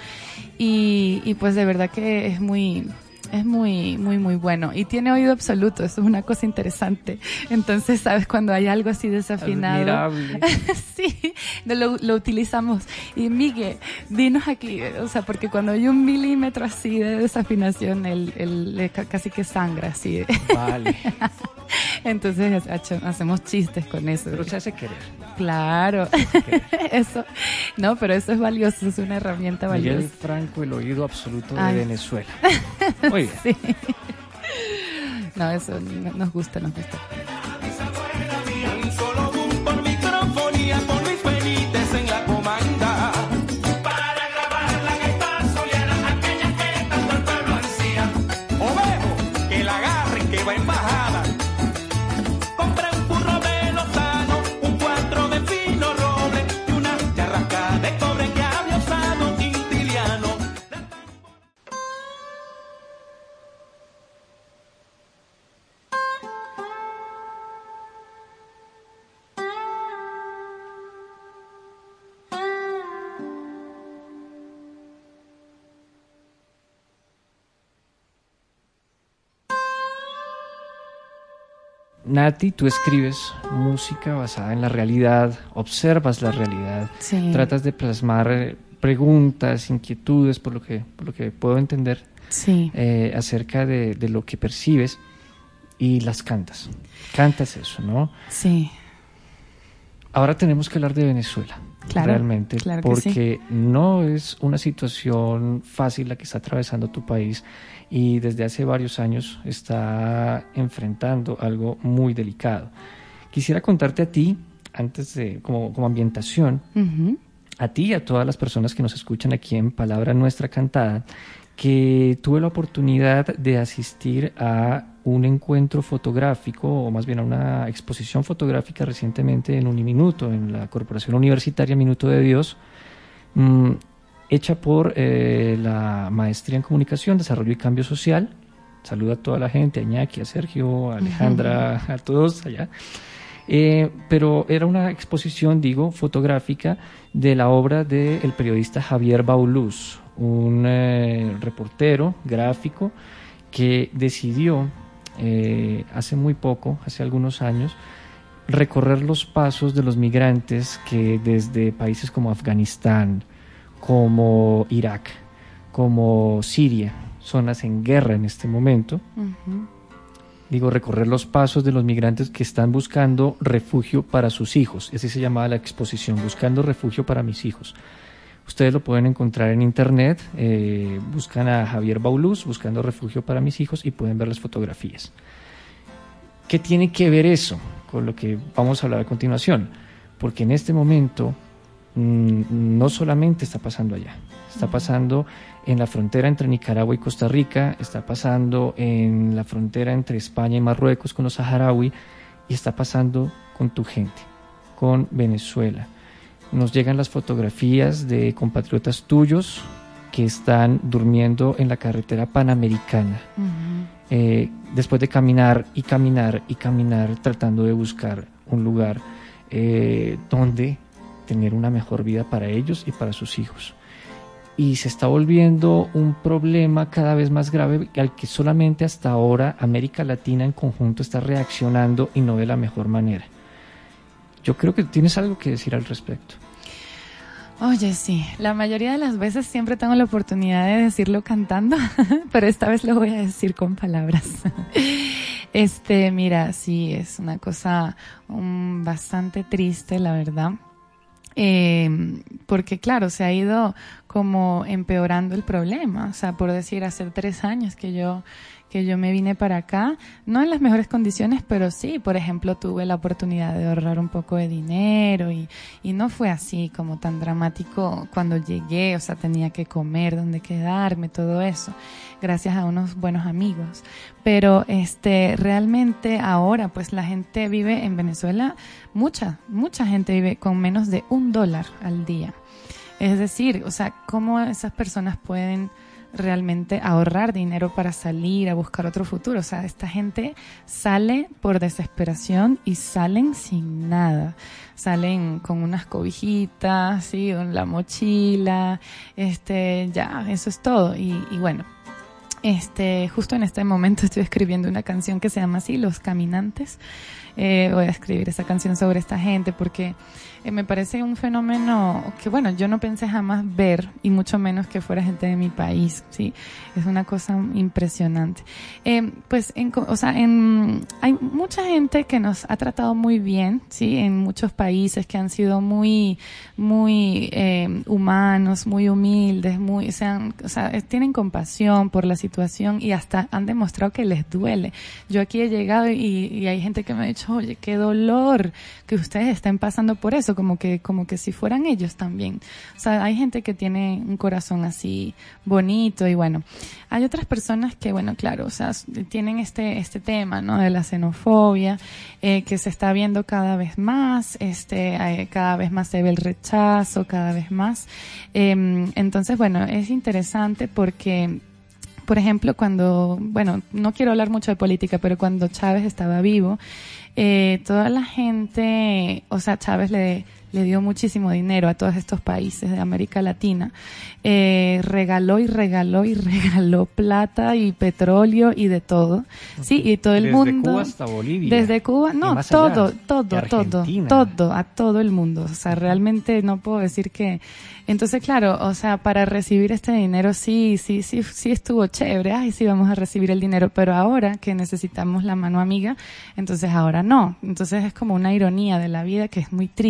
Y, y pues de verdad que es muy... Es muy, muy, muy bueno. Y tiene oído absoluto, eso es una cosa interesante. Entonces, ¿sabes? Cuando hay algo así desafinado. Admirable. Sí, lo, lo utilizamos. Y Miguel, dinos aquí, o sea, porque cuando hay un milímetro así de desafinación, él, él, él casi que sangra así. Vale. Entonces, hacemos chistes con eso. Pero se hace querer. Claro. Querer. Eso. No, pero eso es valioso, es una herramienta valiosa. Miguel Franco, el oído absoluto de Ay. Venezuela. Muy bien. Sí. No, eso nos gusta, nos gusta. Solo boom por microfonía, por Luis Benítez en la comanda. Para grabarla en esta soleada, aquellas que tanto el pueblo ansía. Ovejo, que la agarren, que va embajada. Compré un burro de Lozano, un cuatro de fino roble y una charrasca de cobre que había usado Quintiliano. Nati, tú escribes música basada en la realidad, observas la realidad, Sí. tratas de plasmar eh, preguntas, inquietudes, por lo que, por lo que puedo entender, Sí. eh, acerca de, de lo que percibes y las cantas. Cantas eso, ¿no? Sí. Ahora tenemos que hablar de Venezuela, Claro, realmente, claro que porque no es una situación fácil la que está atravesando tu país y desde hace varios años está enfrentando algo muy delicado. Quisiera contarte a ti, antes de, como, como ambientación, Uh-huh. a ti y a todas las personas que nos escuchan aquí en Palabra Nuestra Cantada, que tuve la oportunidad de asistir a un encuentro fotográfico, o más bien a una exposición fotográfica recientemente en Uniminuto, en la Corporación Universitaria Minuto de Dios, mmm, hecha por eh, la Maestría en Comunicación, Desarrollo y Cambio Social. Saludo a toda la gente, a Iñaki, a Sergio, a Alejandra, uh-huh. a todos allá. Eh, pero era una exposición, digo, fotográfica de la obra del periodista Javier Baulús, un eh, reportero gráfico que decidió eh, hace muy poco, hace algunos años, recorrer los pasos de los migrantes que desde países como Afganistán, como Irak, como Siria, zonas en guerra en este momento, Uh-huh. digo, recorrer los pasos de los migrantes que están buscando refugio para sus hijos. Así se llamaba la exposición, Buscando Refugio para Mis Hijos. Ustedes lo pueden encontrar en internet, eh, buscan a Javier Baulús, Buscando Refugio para Mis Hijos, y pueden ver las fotografías. ¿Qué tiene que ver eso con lo que vamos a hablar a continuación? Porque en este momento mmm, no solamente está pasando allá, está pasando en la frontera entre Nicaragua y Costa Rica, está pasando en la frontera entre España y Marruecos con los saharaui, y está pasando con tu gente, con Venezuela. Nos llegan las fotografías de compatriotas tuyos que están durmiendo en la carretera panamericana, Uh-huh. eh, después de caminar y caminar y caminar, tratando de buscar un lugar eh, donde tener una mejor vida para ellos y para sus hijos. Y se está volviendo un problema cada vez más grave al que solamente hasta ahora América Latina en conjunto está reaccionando, y no de la mejor manera. Yo creo que tienes algo que decir al respecto. Oye, sí, la mayoría de las veces siempre tengo la oportunidad de decirlo cantando, pero esta vez lo voy a decir con palabras. Este, mira, sí, es una cosa um, bastante triste, la verdad. Eh, porque claro, se ha ido como empeorando el problema. O sea, por decir, hace tres años que yo que yo me vine para acá, no en las mejores condiciones, pero sí, por ejemplo, tuve la oportunidad de ahorrar un poco de dinero, y, y no fue así como tan dramático cuando llegué. O sea, tenía que comer, dónde quedarme, todo eso, gracias a unos buenos amigos. Pero este, realmente ahora, pues la gente vive en Venezuela, mucha, mucha gente vive con menos de un dólar al día. Es decir, o sea, ¿cómo esas personas pueden realmente ahorrar dinero para salir a buscar otro futuro? O sea, esta gente sale por desesperación y salen sin nada. Salen con unas cobijitas, sí, con la mochila, este, ya, eso es todo. Y, y bueno, este, justo en este momento estoy escribiendo una canción que se llama así, Los Caminantes. Eh, voy a escribir esa canción sobre esta gente porque eh, me parece un fenómeno que, bueno, yo no pensé jamás ver, y mucho menos que fuera gente de mi país, sí, es una cosa impresionante. Eh, pues, en, o sea, en, hay mucha gente que nos ha tratado muy bien, sí, en muchos países que han sido muy, muy eh, humanos, muy humildes, muy, sean, o sea, tienen compasión por la situación y hasta han demostrado que les duele. Yo aquí he llegado y, y hay gente que me ha dicho, oye, qué dolor que ustedes estén pasando por eso, como que, como que si fueran ellos también. O sea, hay gente que tiene un corazón así bonito, y bueno, hay otras personas que, bueno, claro, o sea, tienen este, este tema, ¿no? De la xenofobia, eh, que se está viendo cada vez más, este, eh, cada vez más se ve el rechazo, cada vez más. Eh, entonces, bueno, es interesante porque, por ejemplo, cuando, bueno, no quiero hablar mucho de política, pero cuando Chávez estaba vivo, eh, toda la gente, o sea, Chávez le, le dio muchísimo dinero a todos estos países de América Latina, eh, regaló y regaló y regaló plata y petróleo y de todo, sí, y todo el desde mundo. Desde Cuba hasta Bolivia. Desde Cuba, no, todo, todo, todo, todo, a todo el mundo. O sea, realmente no puedo decir que. Entonces, claro, o sea, para recibir este dinero sí, sí, sí, sí estuvo chévere, ay, sí vamos a recibir el dinero, pero ahora que necesitamos la mano amiga, entonces ahora no. Entonces es como una ironía de la vida que es muy triste,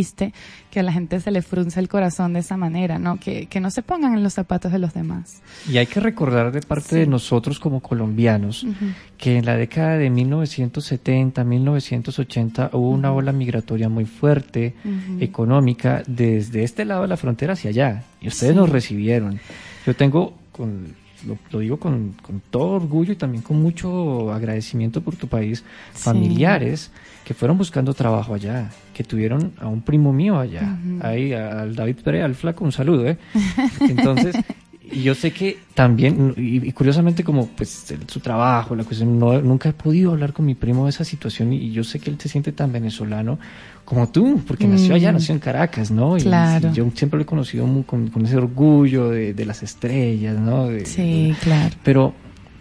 que a la gente se le frunce el corazón de esa manera, ¿no? Que, que no se pongan en los zapatos de los demás. Y hay que recordar de parte Sí. de nosotros como colombianos Ujú. que en la década de mil novecientos setenta, mil novecientos ochenta hubo una ola migratoria muy fuerte, Ujú. económica, desde este lado de la frontera hacia allá. Y ustedes Sí. nos recibieron. Yo tengo, con, lo, lo digo con, con todo orgullo y también con mucho agradecimiento por tu país, Sí. familiares que fueron buscando trabajo allá, que tuvieron a un primo mío allá, Ujú. ahí al David Perea, al flaco, un saludo, ¿eh? Entonces, y yo sé que también, y, y curiosamente como pues el- su trabajo, la cuestión, no, nunca he podido hablar con mi primo de esa situación y, y yo sé que él se siente tan venezolano como tú, porque nació allá, Mm. nació en Caracas, ¿no? Y, Claro. y yo siempre lo he conocido muy con, con ese orgullo de, de las estrellas, ¿no? De- Sí, claro. pero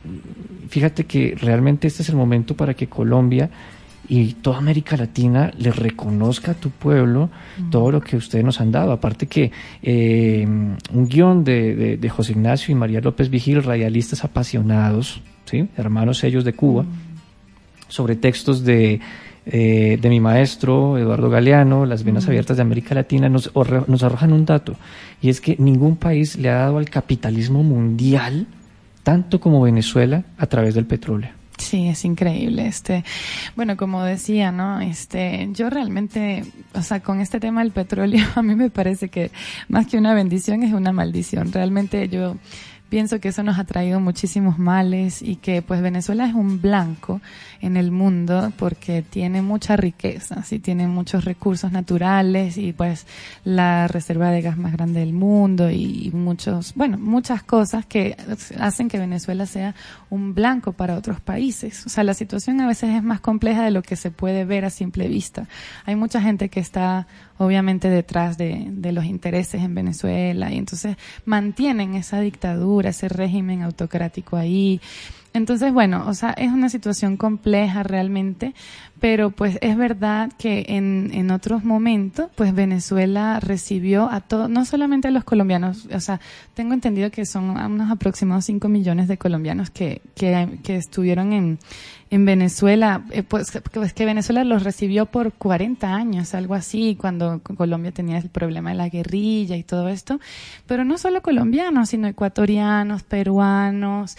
fíjate que realmente este es el momento para que Colombia y toda América Latina le reconozca a tu pueblo todo lo que ustedes nos han dado. Aparte que eh, un guión de, de, de José Ignacio y María López Vigil, radialistas apasionados, ¿sí? Hermanos ellos de Cuba, sobre textos de, eh, de mi maestro Eduardo Galeano, Las venas abiertas de América Latina, nos, orre- nos arrojan un dato, y es que ningún país le ha dado al capitalismo mundial tanto como Venezuela a través del petróleo. Sí, es increíble. Este, bueno, como decía, ¿no? Este, yo realmente, o sea, con este tema del petróleo, a mí me parece que más que una bendición es una maldición. Realmente yo pienso que eso nos ha traído muchísimos males y que pues Venezuela es un blanco en el mundo porque tiene mucha riqueza, sí, tiene muchos recursos naturales y pues la reserva de gas más grande del mundo y muchos, bueno, muchas cosas que hacen que Venezuela sea un blanco para otros países. O sea, la situación a veces es más compleja de lo que se puede ver a simple vista. Hay mucha gente que está obviamente detrás de, de los intereses en Venezuela y entonces mantienen esa dictadura, ese régimen autocrático ahí. Entonces, bueno, o sea, es una situación compleja realmente, pero pues es verdad que en, en otros momentos, pues Venezuela recibió a todos, no solamente a los colombianos, o sea, tengo entendido que son unos aproximados cinco millones de colombianos que, que, que estuvieron en, en Venezuela, eh, pues, pues que Venezuela los recibió por cuarenta años, algo así, cuando Colombia tenía el problema de la guerrilla y todo esto, pero no solo colombianos, sino ecuatorianos, peruanos,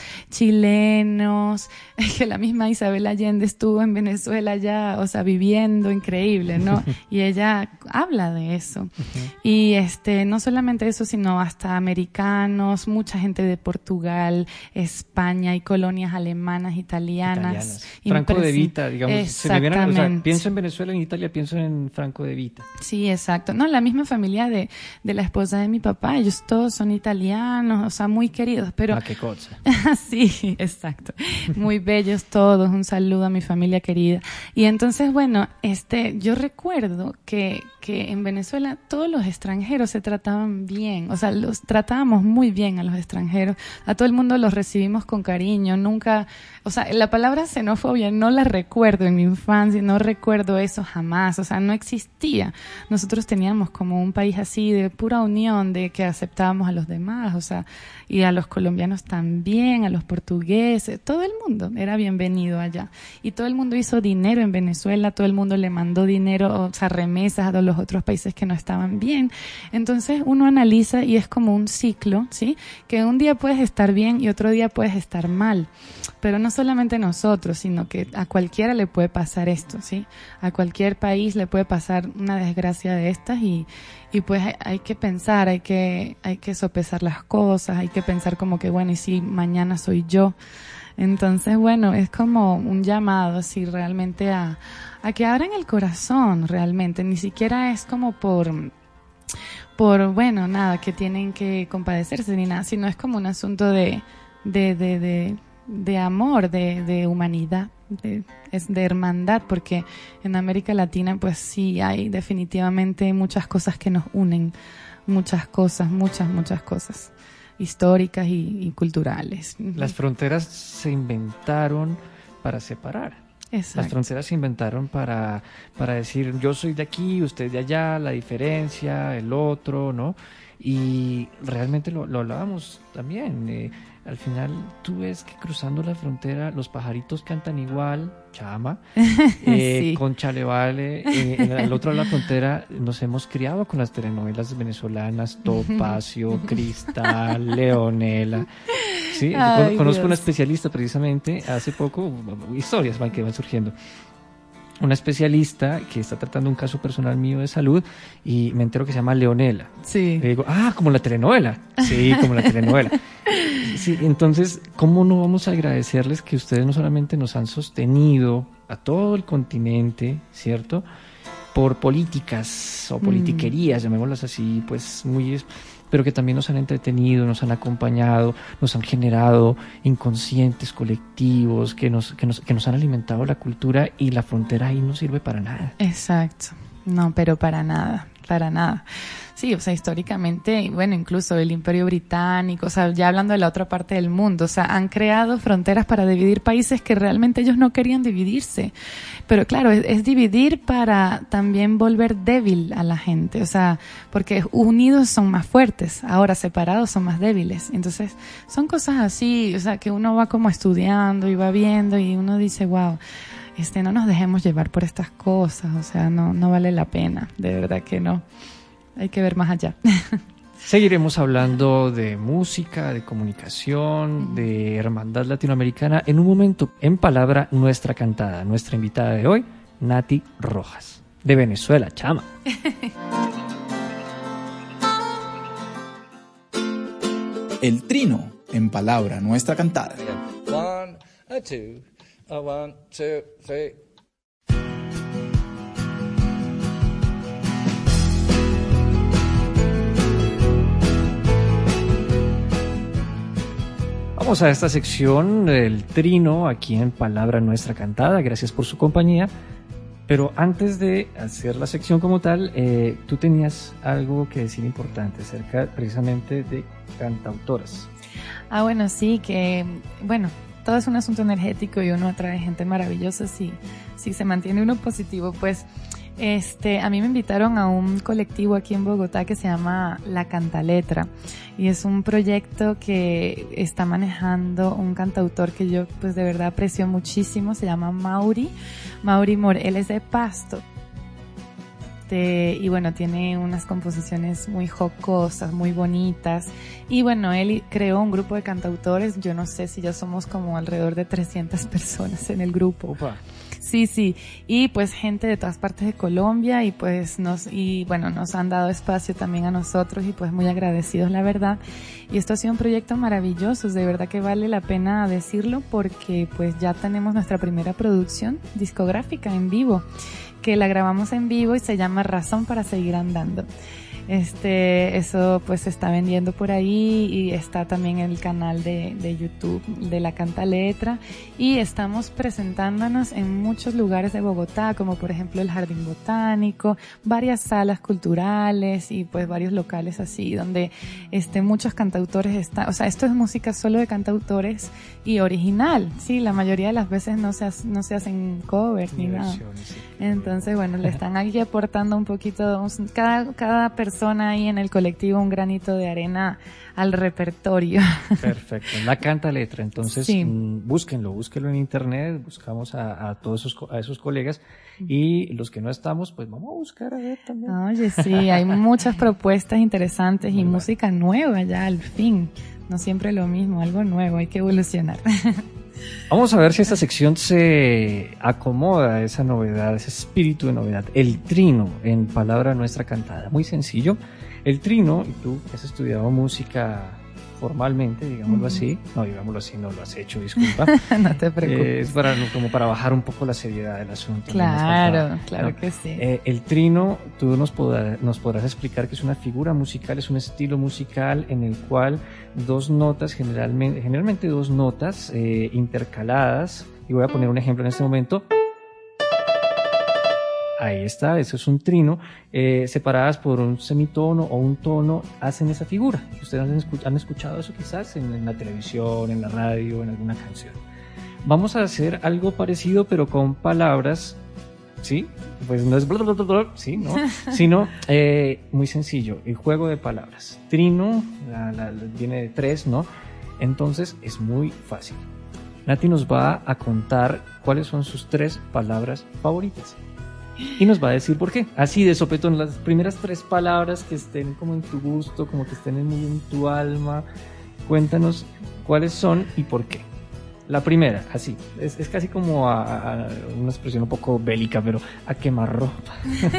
chilenos, que la misma Isabel Allende estuvo en Venezuela ya, o sea, viviendo, increíble, ¿no? Y ella habla de eso. Y este, no solamente eso, sino hasta americanos, mucha gente de Portugal, España y colonias alemanas, italianas. Italianas. Franco de Vita, digamos, se me viene, o sea, Exactamente. pienso en Venezuela, en Italia, pienso en Franco de Vita. Sí, exacto. No, la misma familia de, de la esposa de mi papá, ellos todos son italianos, o sea, muy queridos, pero... Ah, qué cosa. Sí, exacto. Muy bellos todos. Un saludo a mi familia querida. Y entonces, bueno, este, yo recuerdo que, que en Venezuela todos los extranjeros se trataban bien. O sea, los tratábamos muy bien a los extranjeros. A todo el mundo los recibimos con cariño. Nunca, o sea, la palabra xenofobia no la recuerdo en mi infancia. No recuerdo eso jamás. O sea, no existía. Nosotros teníamos como un país así de pura unión, de que aceptábamos a los demás. O sea, y a los colombianos también, a los portugueses, todo el mundo era bienvenido allá. Y todo el mundo hizo dinero en Venezuela, todo el mundo le mandó dinero, o sea, remesas a los otros países que no estaban bien. Entonces uno analiza y es como un ciclo, ¿sí? Que un día puedes estar bien y otro día puedes estar mal. Pero no solamente nosotros, sino que a cualquiera le puede pasar esto, ¿sí? A cualquier país le puede pasar una desgracia de estas y, y pues hay, hay que pensar, hay que, hay que sopesar las cosas, hay que pensar como que, bueno, ¿y si mañana soy yo? Entonces, bueno, es como un llamado así realmente a, a que abran el corazón realmente, ni siquiera es como por, por, bueno, nada, que tienen que compadecerse ni nada, sino es como un asunto de, de, de, de, de amor, de, de humanidad, de, es de hermandad, porque en América Latina pues sí hay definitivamente muchas cosas que nos unen, muchas cosas, muchas, muchas cosas históricas y, y culturales. Las fronteras se inventaron para separar. Exacto. Las fronteras se inventaron para, para decir yo soy de aquí, usted de allá, la diferencia, el otro, ¿no? Y realmente lo, lo hablábamos también. Eh, al final tú ves que cruzando la frontera los pajaritos cantan igual, chama, eh, Sí. con Chalevale, eh, en el otro lado de la frontera nos hemos criado con las telenovelas venezolanas, Topacio, Cristal, Leonela. Sí, Ay, Con- conozco Dios. una especialista precisamente hace poco, historias van que van surgiendo. Una especialista que está tratando un caso personal mío de salud y me entero que se llama Leonela. Sí. Le digo, ah, como la telenovela. Sí, como la telenovela. Sí, entonces, ¿cómo no vamos a agradecerles que ustedes no solamente nos han sostenido a todo el continente, ¿cierto? Por políticas o politiquerías, llamémoslas así, pues muy... es- pero que también nos han entretenido, nos han acompañado, nos han generado inconscientes colectivos, que nos, que nos, que nos han alimentado la cultura y la frontera ahí no sirve para nada. Exacto. No, pero para nada, para nada. Sí, o sea, históricamente, bueno, incluso el Imperio Británico, o sea, ya hablando de la otra parte del mundo, o sea, han creado fronteras para dividir países que realmente ellos no querían dividirse. Pero claro, es, es dividir para también volver débil a la gente, o sea, porque unidos son más fuertes, ahora separados son más débiles. Entonces, son cosas así, o sea, que uno va como estudiando y va viendo y uno dice, wow, este, no nos dejemos llevar por estas cosas, o sea, no, no vale la pena, de verdad que no. Hay que ver más allá. Seguiremos hablando de música, de comunicación, de hermandad latinoamericana en un momento. En palabra nuestra cantada, nuestra invitada de hoy, Nati Rojas, de Venezuela, chama. El trino, en palabra nuestra cantada. One, a two, a one, two, three. Vamos a esta sección del trino aquí en Palabra Nuestra Cantada. Gracias por su compañía. Pero antes de hacer la sección como tal, eh, tú tenías algo que decir importante acerca precisamente de cantautoras. Ah, bueno, sí, que, bueno, todo es un asunto energético y uno atrae gente maravillosa si, si se mantiene uno positivo. Pues, este, a mí me invitaron a un colectivo aquí en Bogotá que se llama La Cantaletra y es un proyecto que está manejando un cantautor que yo, pues, de verdad aprecio muchísimo. Se llama Mauri, Mauri Mor, él es de Pasto. Este, y bueno, tiene unas composiciones muy jocosas, muy bonitas. Y bueno, él creó un grupo de cantautores. Yo no sé si ya somos como alrededor de trescientas personas en el grupo. Opa. Sí, sí. Y pues gente de todas partes de Colombia y pues nos, y bueno, nos han dado espacio también a nosotros y pues muy agradecidos, la verdad. Y esto ha sido un proyecto maravilloso, de verdad que vale la pena decirlo porque pues ya tenemos nuestra primera producción discográfica en vivo, que la grabamos en vivo y se llama Razón para Seguir Andando. Este, eso pues se está vendiendo por ahí y está también en el canal de, de YouTube de La Cantaletra y estamos presentándonos en muchos lugares de Bogotá, como por ejemplo el Jardín Botánico, varias salas culturales y pues varios locales así donde este muchos cantautores están, o sea, esto es música solo de cantautores y original, sí, la mayoría de las veces no se hace, no se hacen covers ni nada. Entonces, bueno, le están aquí aportando un poquito, cada, cada persona ahí en el colectivo un granito de arena al repertorio. Perfecto, La Cantaletra. Entonces, Sí. mm, búsquenlo, búsquenlo en internet, buscamos a, a todos esos, co- a esos colegas y los que no estamos, pues vamos a buscar a ver también. Oye, sí, hay muchas propuestas interesantes y música nueva ya al fin. No siempre lo mismo, algo nuevo, hay que evolucionar. Vamos a ver si esta sección se acomoda a esa novedad, ese espíritu de novedad. El trino, en palabra nuestra cantada. Muy sencillo. El trino, y tú que has estudiado música formalmente, digámoslo así, no, digámoslo así, no lo has hecho, disculpa. No te preocupes. Eh, es para, como para bajar un poco la seriedad del asunto. Claro, ¿no? claro ¿No? que sí. Eh, el trino, tú nos, podrá- nos podrás explicar que es una figura musical, es un estilo musical en el cual dos notas, generalmente, generalmente dos notas eh, intercaladas, y voy a poner un ejemplo en este momento. Ahí está, eso es un trino, eh, separadas por un semitono o un tono, hacen esa figura. Ustedes han, escu- han escuchado eso quizás en, en la televisión, en la radio, en alguna canción. Vamos a hacer algo parecido, pero con palabras, ¿sí? Pues no es bla, bla, bla, bla, sí, ¿no? Sino eh, muy sencillo, el juego de palabras. Trino, la, la, la- viene de tres, ¿no? Entonces es muy fácil. Nati nos va a contar cuáles son sus tres palabras favoritas. Y nos va a decir por qué. Así de sopetón, las primeras tres palabras que estén como en tu gusto, como que estén muy en tu alma. Cuéntanos cuáles son y por qué. La primera, así, es, es casi como a, a una expresión un poco bélica, pero a quemarropa.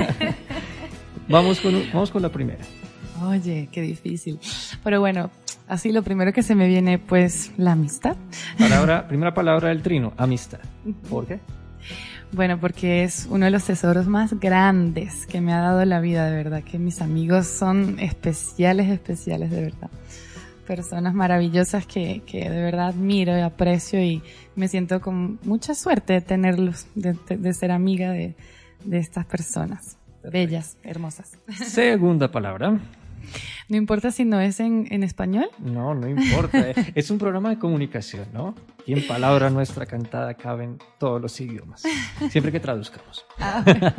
vamos, con, vamos con la primera. Oye, qué difícil. Pero bueno, así lo primero que se me viene, pues, la amistad. Palabra, primera palabra del trino, amistad. ¿Por qué? Bueno, porque es uno de los tesoros más grandes que me ha dado la vida, de verdad, que mis amigos son especiales, especiales, de verdad. Personas maravillosas que, que de verdad admiro y aprecio y me siento con mucha suerte de tenerlos, de, de, de ser amiga de, de estas personas. Perfecto. Bellas, hermosas. Segunda palabra. No importa si no es en, en español. No, no importa. Es un programa de comunicación, ¿no? Y en palabra nuestra cantada caben todos los idiomas. Siempre que traduzcamos. Ah, bueno.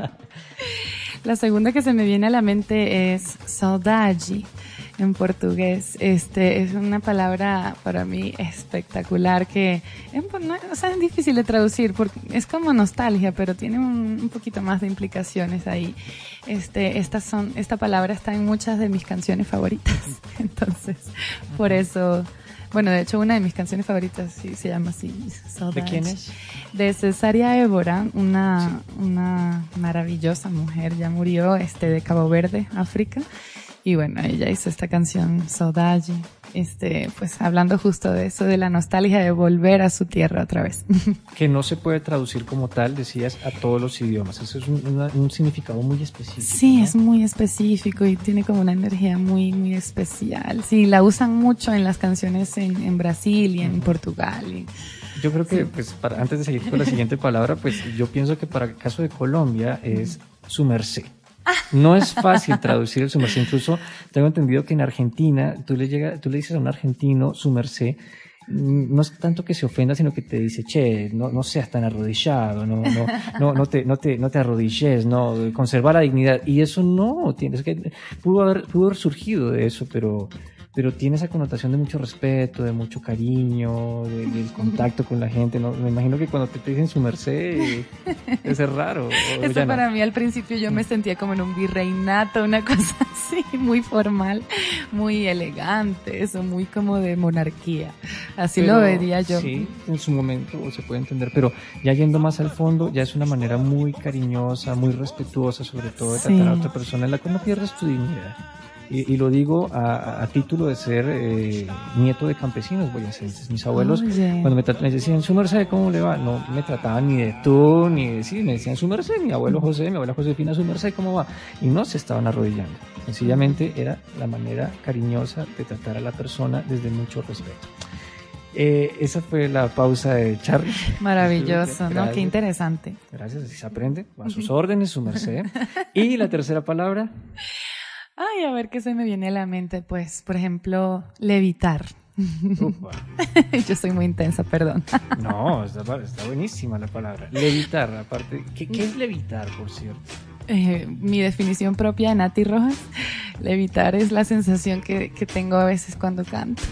La segunda que se me viene a la mente es saudade, en portugués. Este es una palabra para mí espectacular que es, no, o sea, es difícil de traducir porque es como nostalgia, pero tiene un, un poquito más de implicaciones ahí. Este, estas son, esta palabra está en muchas de mis canciones favoritas. Entonces, por eso, bueno, de hecho una de mis canciones favoritas sí se llama así, Saudade. ¿De quién es? De Cesárea Évora, una, sí. una maravillosa mujer, ya murió, este, de Cabo Verde, África. Y bueno, ella hizo esta canción, Saudade, este, pues hablando justo de eso, de la nostalgia de volver a su tierra otra vez. Que no se puede traducir como tal, decías, a todos los idiomas. Eso es un, una, un significado muy específico. Sí, ¿no? Es muy específico y tiene como una energía muy, muy especial. Sí, la usan mucho en las canciones en, en Brasil y en uh-huh. Portugal. Y, yo creo que, sí. pues, para, antes de seguir con la siguiente palabra, pues yo pienso que para el caso de Colombia es su merced. No es fácil traducir el su merced. Incluso tengo entendido que en Argentina tú le, llega, tú le dices a un argentino su merced, no es tanto que se ofenda, sino que te dice, che, no, no seas tan arrodillado, no, no, no, no te, no te, no te arrodilles, no, conservar la dignidad. Y eso no, tienes que, pudo haber, pudo haber surgido de eso, pero, pero tiene esa connotación de mucho respeto, de mucho cariño, de, del contacto con la gente. No, me imagino que cuando te, te dicen su merced, es raro. Eso para no. mí al principio yo me sentía como en un virreinato, una cosa así, muy formal, muy elegante, eso, muy como de monarquía. Así pero, lo vería yo. Sí, en su momento se puede entender, pero ya yendo más al fondo, ya es una manera muy cariñosa, muy respetuosa, sobre todo de tratar sí. a otra persona en la cual no pierdes tu dignidad. Y, y lo digo a, a título de ser eh, nieto de campesinos boyacenses. Mis abuelos, Oye. cuando me, me decían, su merced, ¿cómo le va? No me trataban ni de tú, ni de sí, me decían, su merced, mi abuelo José, mi abuela Josefina, su merced, ¿cómo va? Y no se estaban arrodillando. Sencillamente era la manera cariñosa de tratar a la persona desde mucho respeto. Eh, esa fue la pausa de Charly. Maravilloso, ¿no? Qué interesante. Gracias, así se aprende. A sus órdenes, su merced. Y la tercera palabra... Ay, a ver qué se me viene a la mente, pues, por ejemplo, levitar. Yo soy muy intensa, perdón. No, está, está buenísima la palabra. Levitar, aparte. ¿Qué, qué es levitar, por cierto? Eh, mi definición propia de Nati Rojas, levitar es la sensación que, que tengo a veces cuando canto.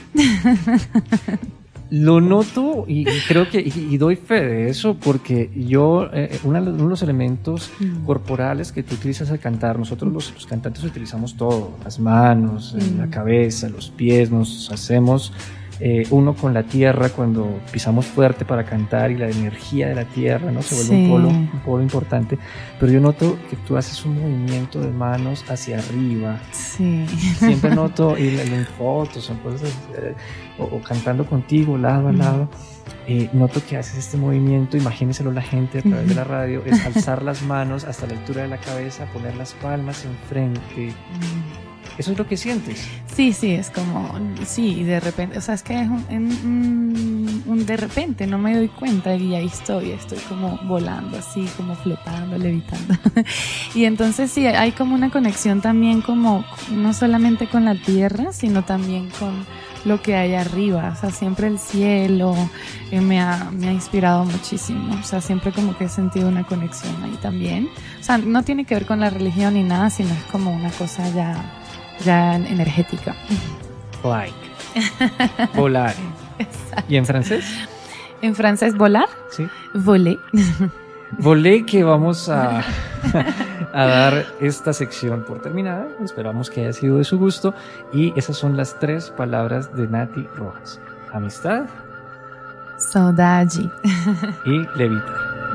Lo noto y creo que y, y doy fe de eso porque yo, eh, uno de los elementos mm. corporales que tú utilizas al cantar, nosotros los, los cantantes utilizamos todo, las manos, mm. la cabeza, los pies, nos hacemos eh, uno con la tierra cuando pisamos fuerte para cantar y la energía de la tierra, ¿no? Se vuelve sí. un polo, un polo importante, pero yo noto que tú haces un movimiento de manos hacia arriba. Sí. Siempre noto, y en fotos, en cosas, eh, o, o cantando contigo, lado a lado, eh, noto que haces este movimiento, imagínenselo la gente a través de la radio, es alzar las manos hasta la altura de la cabeza, poner las palmas enfrente. ¿Eso es lo que sientes? Sí, sí, es como, sí, de repente, o sea, es que es un, un, un de repente, no me doy cuenta y ahí estoy, estoy como volando así, como flotando, levitando. Y entonces sí, hay como una conexión también como, no solamente con la tierra, sino también con lo que hay arriba, o sea, siempre el cielo eh, me, ha, me ha inspirado muchísimo, o sea, siempre como que he sentido una conexión ahí también. O sea, no tiene que ver con la religión ni nada, sino es como una cosa ya... ya energética. Like. Volar. ¿Y en francés? En francés, volar. Sí. Volé. Volé, que vamos a, a dar esta sección por terminada. Esperamos que haya sido de su gusto. Y esas son las tres palabras de Nati Rojas: amistad, saudade y levitar.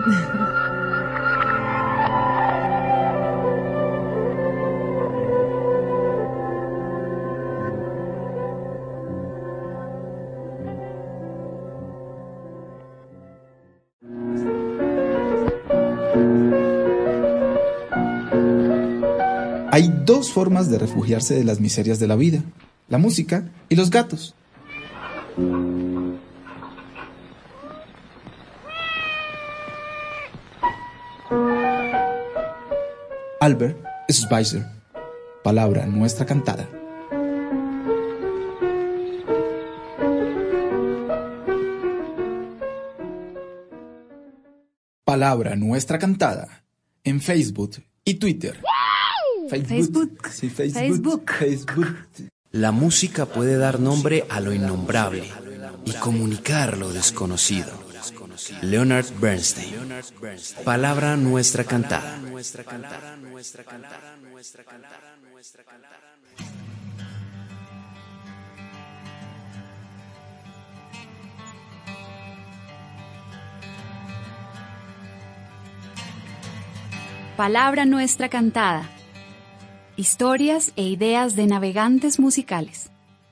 Hay dos formas de refugiarse de las miserias de la vida: la música y los gatos. Albert Schweitzer, palabra nuestra cantada. Palabra nuestra cantada en Facebook y Twitter. Facebook. Sí, Facebook. Facebook. La música puede dar nombre a lo innombrable y comunicar lo desconocido. Leonard Bernstein. Palabra nuestra cantada. Palabra nuestra cantada. Historias e ideas de navegantes musicales.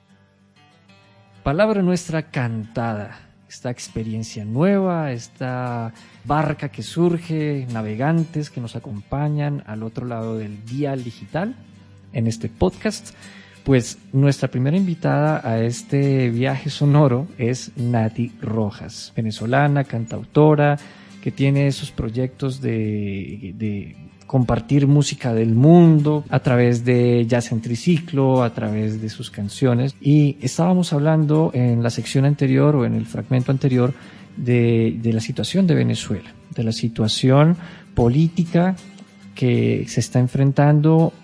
Palabra nuestra cantada. Esta experiencia nueva, esta barca que surge, navegantes que nos acompañan al otro lado del dial digital en este podcast. Pues nuestra primera invitada a este viaje sonoro es Nati Rojas, venezolana, cantautora, que tiene esos proyectos de, de compartir música del mundo a través de Jazz en Triciclo, a través de sus canciones. Y estábamos hablando en la sección anterior o en el fragmento anterior de, de la situación de Venezuela, de la situación política que se está enfrentando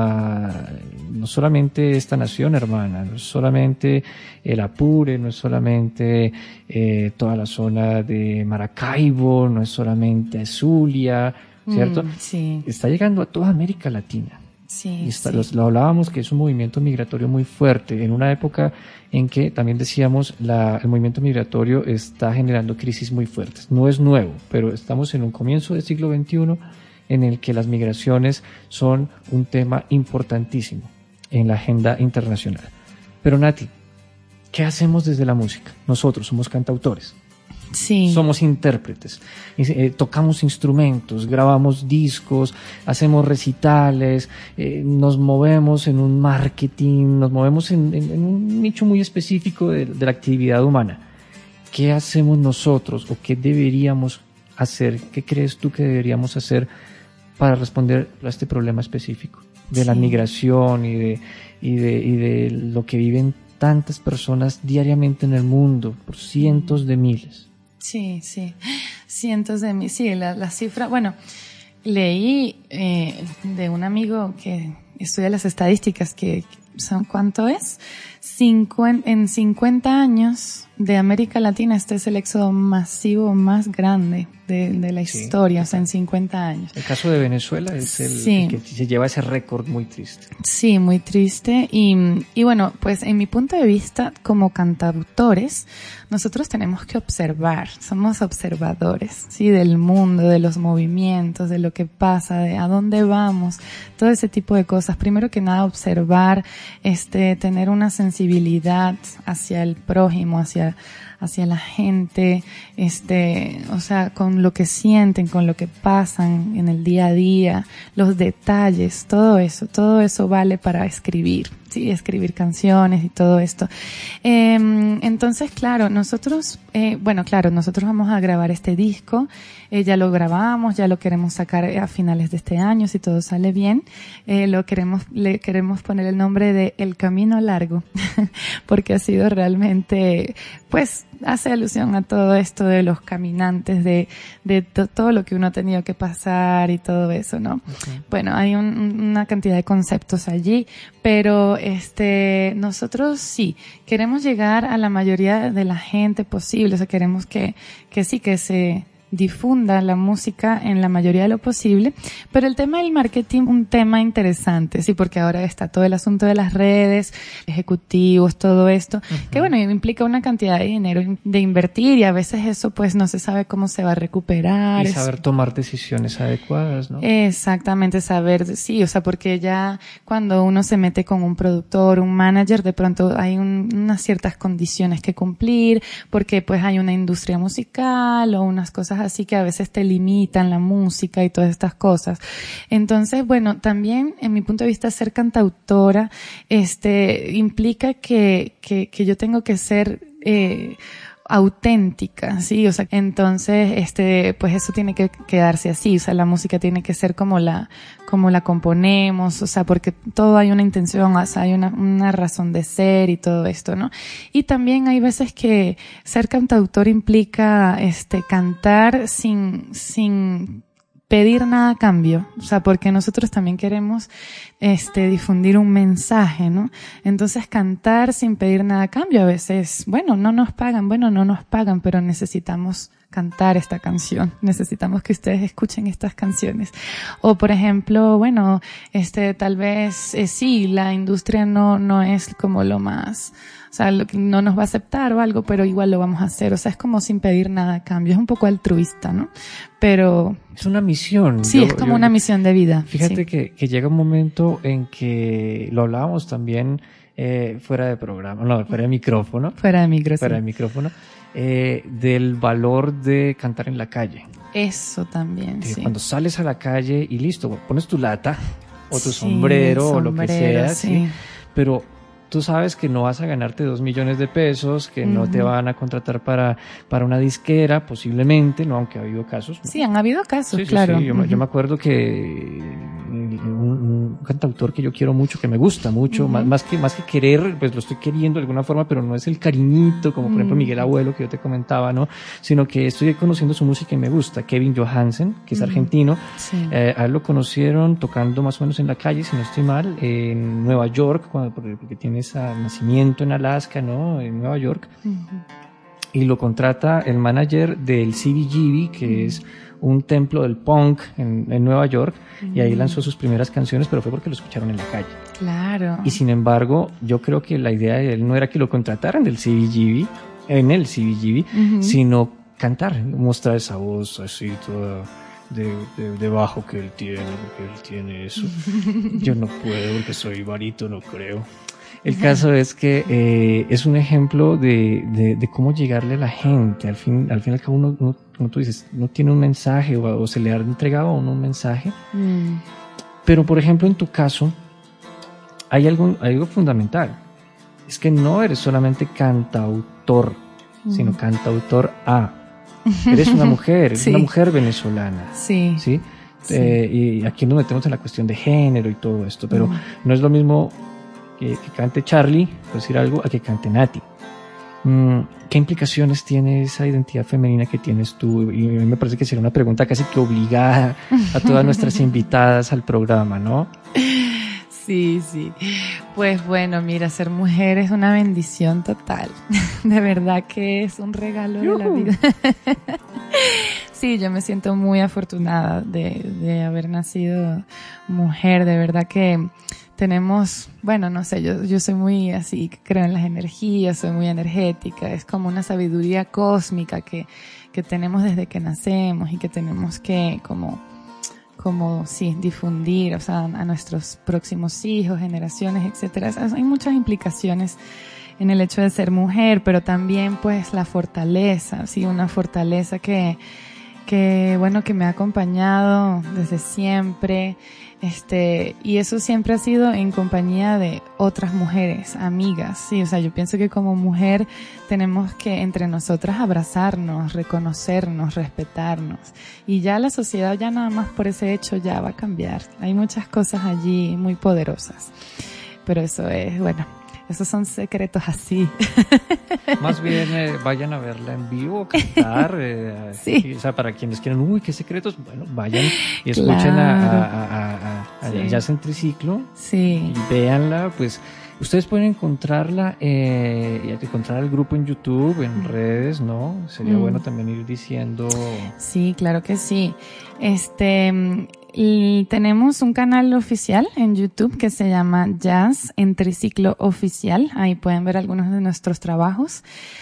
a no solamente esta nación hermana, no es solamente el Apure, no es solamente eh, toda la zona de Maracaibo, no es solamente Zulia, ¿cierto? Mm, sí. Está llegando a toda América Latina. Sí, Y está, sí. Lo, lo hablábamos que es un movimiento migratorio muy fuerte, en una época en que también decíamos la, el movimiento migratorio está generando crisis muy fuertes. No es nuevo, pero estamos en un comienzo del siglo veintiuno en el que las migraciones son un tema importantísimo en la agenda internacional. Pero Nati, ¿qué hacemos desde la música? Nosotros somos cantautores. Sí. Somos intérpretes, eh, tocamos instrumentos, grabamos discos, hacemos recitales, eh, nos movemos en un marketing, nos movemos en, en, en un nicho muy específico de, de la actividad humana. ¿Qué hacemos nosotros o qué deberíamos hacer? ¿Qué crees tú que deberíamos hacer para responder a este problema específico de la Sí. migración y de, y de, y de lo que viven tantas personas diariamente en el mundo, por cientos de miles? Sí, sí, cientos de mil, sí, la, la cifra, bueno, leí eh, de un amigo que estudia las estadísticas que son, ¿cuánto es? Cincuen, en cincuenta años de América Latina este es el éxodo masivo más grande de, de la Sí. historia, o sea, en cincuenta años. El caso de Venezuela es el, Sí. el que se lleva ese récord muy triste. Sí, muy triste. Y, y bueno, pues en mi punto de vista, como cantautores, nosotros tenemos que observar, somos observadores, sí, del mundo, de los movimientos, de lo que pasa, de a dónde vamos, todo ese tipo de cosas. Primero que nada, observar, este, tener una sensibilidad hacia el prójimo, hacia hacia la gente, este, o sea, con lo que sienten, con lo que pasan en el día a día, los detalles, todo eso, todo eso vale para escribir, sí, escribir canciones y todo esto. Eh, entonces, claro, nosotros, eh, bueno, claro, nosotros vamos a grabar este disco, eh, ya lo grabamos, ya lo queremos sacar a finales de este año, si todo sale bien, eh, lo queremos, le queremos poner el nombre de El Camino Largo, porque ha sido realmente, pues, hace alusión a todo esto de los caminantes, de, de to, todo lo que uno ha tenido que pasar y todo eso, ¿no? Okay. Bueno, hay un, una cantidad de conceptos allí, pero este, nosotros sí, queremos llegar a la mayoría de la gente posible, o sea, queremos que, que sí, que se difunda la música en la mayoría de lo posible, pero el tema del marketing, un tema interesante, sí, porque ahora está todo el asunto de las redes, ejecutivos, todo esto, uh-huh. que bueno, implica una cantidad de dinero de invertir y a veces eso pues no se sabe cómo se va a recuperar. Y saber tomar decisiones adecuadas, ¿no? Exactamente, saber, sí, o sea, porque ya cuando uno se mete con un productor, un manager, de pronto hay un, unas ciertas condiciones que cumplir, porque pues hay una industria musical o unas cosas así que a veces te limitan la música y todas estas cosas. Entonces, bueno, también en mi punto de vista ser cantautora este implica que que que yo tengo que ser eh auténtica, sí, o sea, entonces, este, pues eso tiene que quedarse así, o sea, la música tiene que ser como la, como la componemos, o sea, porque todo hay una intención, o sea, hay una, una razón de ser y todo esto, ¿no? Y también hay veces que ser cantautor implica, este, cantar sin, sin pedir nada a cambio, o sea, porque nosotros también queremos este difundir un mensaje, ¿no? Entonces cantar sin pedir nada a cambio a veces, bueno, no nos pagan, bueno, no nos pagan, pero necesitamos cantar esta canción, necesitamos que ustedes escuchen estas canciones. O por ejemplo, bueno, este tal vez eh, sí, la industria no no es como lo más, o sea, lo que no nos va a aceptar o algo, pero igual lo vamos a hacer, o sea, es como sin pedir nada a cambio, es un poco altruista, ¿no? Pero es una misión. Sí, yo, es como yo, una misión de vida. Fíjate sí. que, que llega un momento en que lo hablábamos también eh, fuera de programa, no, fuera de micrófono. Fuera de micrófono. Fuera de micrófono. Eh, del valor de cantar en la calle. Eso también, que sí. Cuando sales a la calle y listo, pones tu lata o tu sí, sombrero, sombrero o lo que sea, sí. ¿sí? Pero tú sabes que no vas a ganarte dos millones de pesos, que uh-huh. no te van a contratar para, para una disquera, posiblemente, no, aunque ha habido casos, ¿no? Sí, han habido casos, sí, claro. Sí, sí. Yo, uh-huh. yo me acuerdo que un, un cantautor que yo quiero mucho, que me gusta mucho, uh-huh. más, más que más que querer, pues lo estoy queriendo de alguna forma, pero no es el cariñito, como por uh-huh. ejemplo Miguel Abuelo, que yo te comentaba, ¿no? Sino que estoy conociendo su música y me gusta. Kevin Johansen, que es uh-huh. argentino, sí. eh, a él lo conocieron tocando más o menos en la calle, si no estoy mal, en Nueva York, cuando, porque tiene ese nacimiento en Alaska, ¿no? En Nueva York. Uh-huh. Y lo contrata el manager del C B G B, que uh-huh. es un templo del punk en, en Nueva York, uh-huh. y ahí lanzó sus primeras canciones, pero fue porque lo escucharon en la calle. Claro. Y sin embargo, yo creo que la idea de él no era que lo contrataran del C B G B, en el C B G B, uh-huh. sino cantar, mostrar esa voz así toda de, de, de bajo que él tiene, porque él tiene eso. Yo no puedo porque soy barítono, creo. El caso es que eh, es un ejemplo de, de, de cómo llegarle a la gente. Al fin, al fin y al cabo, uno, uno, como tú dices, no tiene un mensaje o, o se le ha entregado a uno un mensaje. Mm. Pero, por ejemplo, en tu caso, hay algo, algo fundamental. Es que no eres solamente cantautor, mm. sino cantautor A. Eres una mujer, eres sí. una mujer venezolana. Sí. ¿Sí? Sí. Eh, y aquí nos metemos en la cuestión de género y todo esto, pero mm. no es lo mismo Que, que cante Charlie, por decir algo, a que cante Nati. Mm, ¿Qué implicaciones tiene esa identidad femenina que tienes tú? Y a mí me parece que sería una pregunta casi que obligada a todas nuestras invitadas al programa, ¿no? Sí, sí. Pues bueno, mira, ser mujer es una bendición total. De verdad que es un regalo de la vida. Sí, yo me siento muy afortunada de, de haber nacido mujer. De verdad que tenemos, bueno, no sé, yo, yo soy muy así, creo en las energías, soy muy energética, es como una sabiduría cósmica que, que tenemos desde que nacemos y que tenemos que como, como, sí, difundir, o sea, a nuestros próximos hijos, generaciones, etcétera. Hay muchas implicaciones en el hecho de ser mujer, pero también pues la fortaleza, sí, una fortaleza que, que bueno, que me ha acompañado desde siempre. Este, y eso siempre ha sido en compañía de otras mujeres, amigas, sí, o sea, yo pienso que como mujer tenemos que entre nosotras abrazarnos, reconocernos, respetarnos, y ya la sociedad ya nada más por ese hecho ya va a cambiar. Hay muchas cosas allí muy poderosas, pero eso es, bueno, esos son secretos así. Más bien eh, vayan a verla en vivo, cantar. Eh, Sí. O sea, para quienes quieran, uy, qué secretos, bueno, vayan y escuchen a, a, Claro. a, a, a Sí. Jazz en Triciclo Sí. y véanla, pues. Ustedes pueden encontrarla, eh, y encontrar el grupo en YouTube, en redes, ¿no? Sería Mm. bueno también ir diciendo. Sí, claro que sí. Este, mm, y tenemos un canal oficial en YouTube que se llama Jazz en Triciclo Oficial. Ahí pueden ver algunos de nuestros trabajos.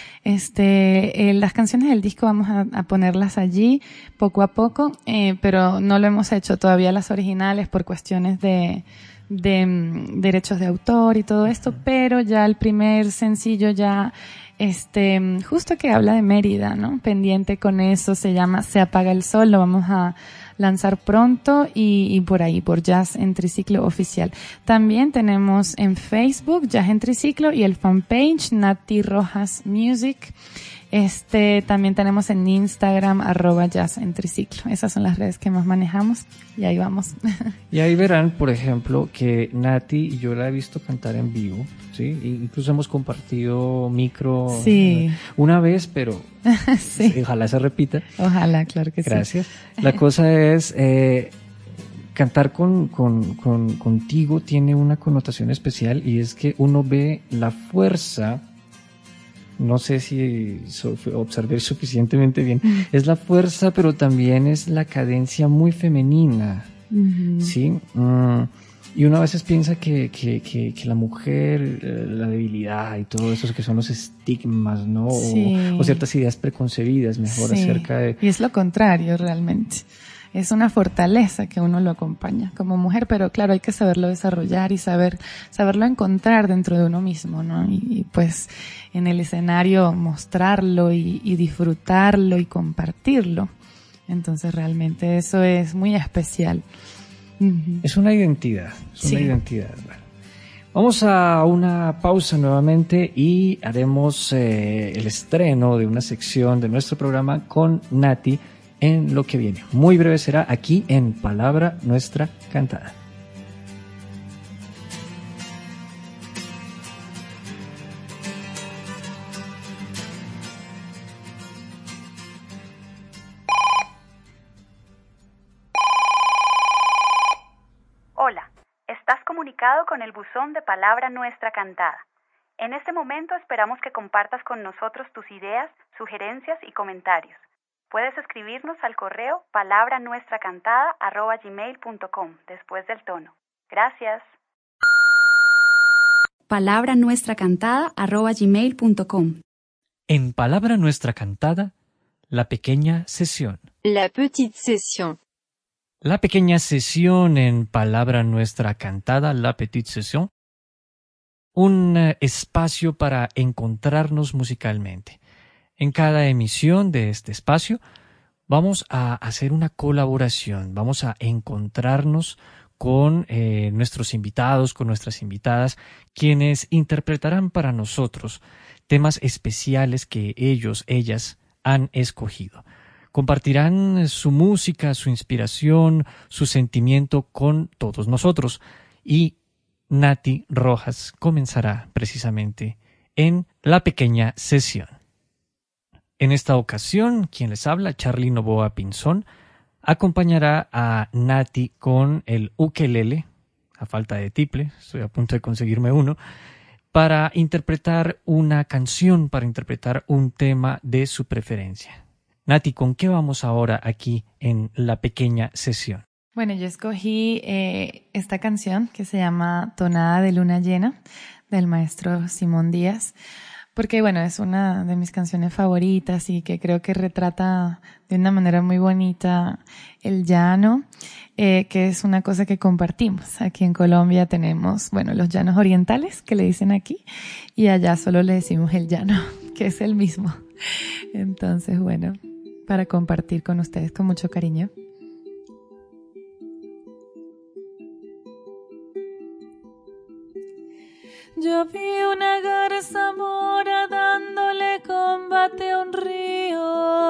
Este, eh, las canciones del disco vamos a, a ponerlas allí poco a poco, eh, pero no lo hemos hecho todavía las originales por cuestiones de de mm, derechos de autor y todo esto, pero ya el primer sencillo ya, este, mm, justo que habla de Mérida, ¿no? Pendiente con eso, se llama Se apaga el sol, lo vamos a lanzar pronto y, y por ahí, por Jazz en Triciclo Oficial. También tenemos en Facebook Jazz en Triciclo y el fanpage Nati Rojas Music. Este, también tenemos en Instagram, arroba Jazz en Triciclo. Esas son las redes que más manejamos y ahí vamos. Y ahí verán, por ejemplo, que Nati, yo la he visto cantar en vivo, ¿sí? E incluso hemos compartido micro Sí. eh, una vez, pero Sí. ojalá se repita. Ojalá, claro que Gracias. La cosa es, eh, cantar con, con, con, contigo tiene una connotación especial y es que uno ve la fuerza. No sé si so, observé suficientemente bien. Es la fuerza, pero también es la cadencia muy femenina. sí. Ujú. ¿Sí? Mm, y uno a veces piensa que, que, que, que la mujer, eh, la debilidad y todo eso que son los estigmas, ¿no? O- Sí. O, ciertas ideas preconcebidas, mejor, Sí. acerca de... Y es lo contrario realmente. Es una fortaleza que uno lo acompaña como mujer, pero claro, hay que saberlo desarrollar y saber, saberlo encontrar dentro de uno mismo, ¿no? Y, y pues en el escenario mostrarlo y, y disfrutarlo y compartirlo. Entonces realmente eso es muy especial. Ujú. Es una identidad, es Sí. una identidad. Bueno, vamos a una pausa nuevamente y haremos eh, el estreno de una sección de nuestro programa con Nati en lo que viene. Muy breve será aquí en Palabra Nuestra Cantada. Hola, estás comunicado con el buzón de Palabra Nuestra Cantada. En este momento esperamos que compartas con nosotros tus ideas, sugerencias y comentarios. Puedes escribirnos al correo palabranuestracantada arroba gmail punto com después del tono. Gracias. Palabra nuestra cantada arroba gmail punto com. En Palabra Nuestra Cantada, la pequeña sesión. La petite session. La pequeña sesión en Palabra Nuestra Cantada, la petite session. Un eh, espacio para encontrarnos musicalmente. En cada emisión de este espacio vamos a hacer una colaboración, vamos a encontrarnos con eh, nuestros invitados, con nuestras invitadas, quienes interpretarán para nosotros temas especiales que ellos, ellas han escogido. Compartirán su música, su inspiración, su sentimiento con todos nosotros. Y Nati Rojas comenzará precisamente en la pequeña sesión. En esta ocasión, quien les habla, Charly Novoa Pinzón, acompañará a Nati con el ukelele, a falta de tiple, estoy a punto de conseguirme uno, para interpretar una canción, para interpretar un tema de su preferencia. Nati, ¿con qué vamos ahora aquí en la pequeña sesión? Bueno, yo escogí eh, esta canción que se llama Tonada de Luna Llena, del maestro Simón Díaz, porque bueno, es una de mis canciones favoritas y que creo que retrata de una manera muy bonita el llano, eh, que es una cosa que compartimos. Aquí en Colombia tenemos, bueno, los llanos orientales, que le dicen aquí, y allá solo le decimos el llano, que es el mismo. Entonces, bueno, para compartir con ustedes con mucho cariño. Yo vi una garza mora dándole combate a un río.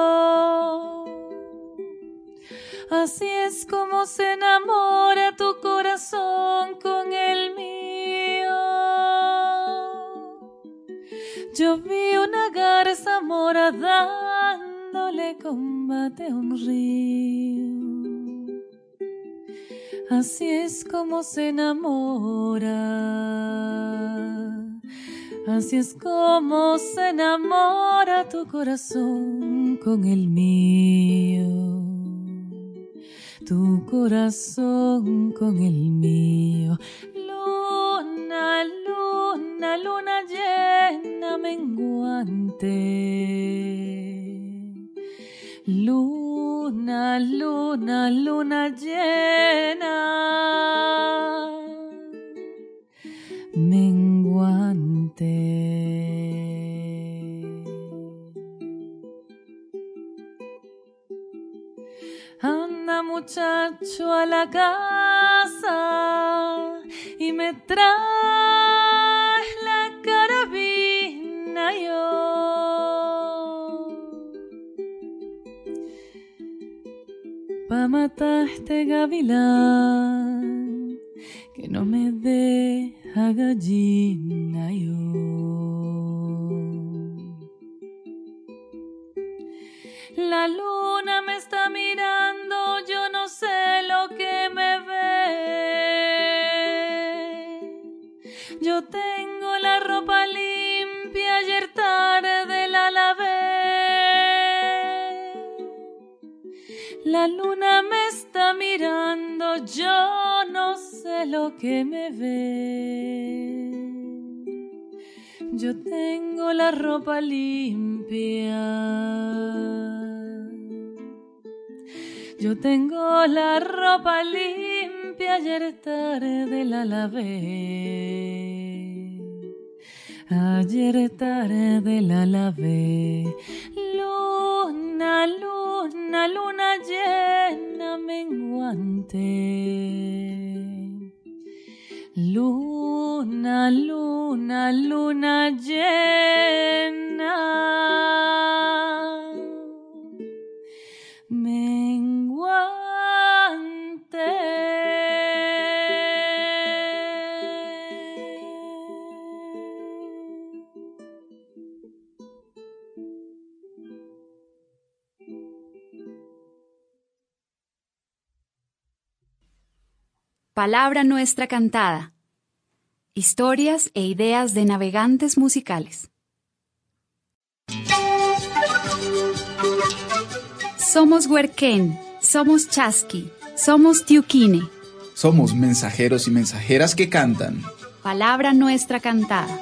Así es como se enamora tu corazón con el mío. enamora dándole combate a un río. Así es como se enamora, así es como se enamora tu corazón con el mío, tu corazón con el mío. Luna, luna, luna llena menguante, luna, luna, luna llena menguante. Anda muchacho a la casa y me traes la carabina yo, pa' matar este gavilán que no me deja gallina yo. La luna me está mirando, yo no sé lo que me ve. Yo tengo la ropa limpia, ayer tarde la lavé. La luna me está mirando, yo no sé lo que me ve. Yo tengo la ropa limpia. Yo tengo la ropa limpia, ayer tarde la lavé. Ayer tarde la lavé. Luna, luna, luna llena menguante. Luna, luna, luna llena menguante. Palabra Nuestra Cantada. Historias e ideas de navegantes musicales. Somos Huerquén, somos Chasqui, somos Tiuquine. Somos mensajeros y mensajeras que cantan. Palabra Nuestra Cantada.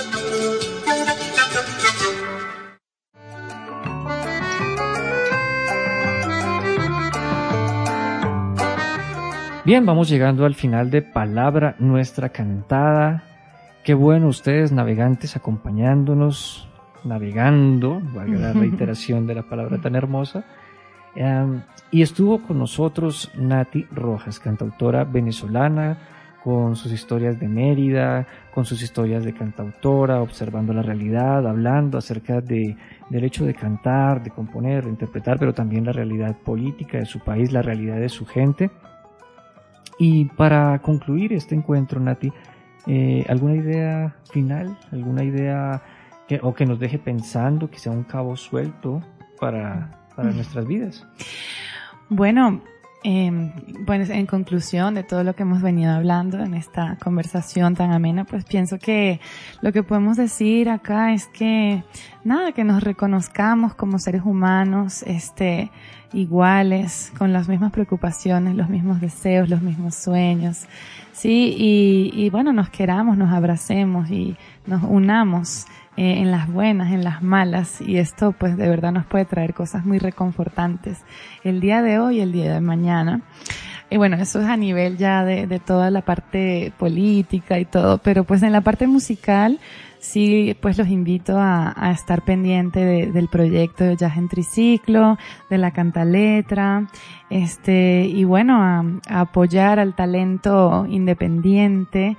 Bien, vamos llegando al final de Palabra Nuestra Cantada. Qué bueno ustedes, navegantes, acompañándonos, navegando, valga la reiteración de la palabra tan hermosa. Um, y estuvo con nosotros Nati Rojas, cantautora venezolana, con sus historias de Mérida, con sus historias de cantautora, observando la realidad, hablando acerca de, del hecho de cantar, de componer, de interpretar, pero también la realidad política de su país, la realidad de su gente. Y para concluir este encuentro, Nati, eh, ¿alguna idea final? ¿Alguna idea que, o que nos deje pensando, que sea un cabo suelto para, para nuestras vidas? Bueno, eh, bueno, en conclusión de todo lo que hemos venido hablando en esta conversación tan amena, pues pienso que lo que podemos decir acá es que, nada, que nos reconozcamos como seres humanos, este, iguales, con las mismas preocupaciones, los mismos deseos, los mismos sueños, sí, y, y bueno, nos queramos, nos abracemos y nos unamos eh, en las buenas, en las malas, y esto pues de verdad nos puede traer cosas muy reconfortantes el día de hoy y el día de mañana. Y bueno, eso es a nivel ya de, de toda la parte política y todo, pero pues en la parte musical sí, pues los invito a, a estar pendiente de, del proyecto de Jazz en Triciclo, de la Cantaletra, este, y bueno, a, a apoyar al talento independiente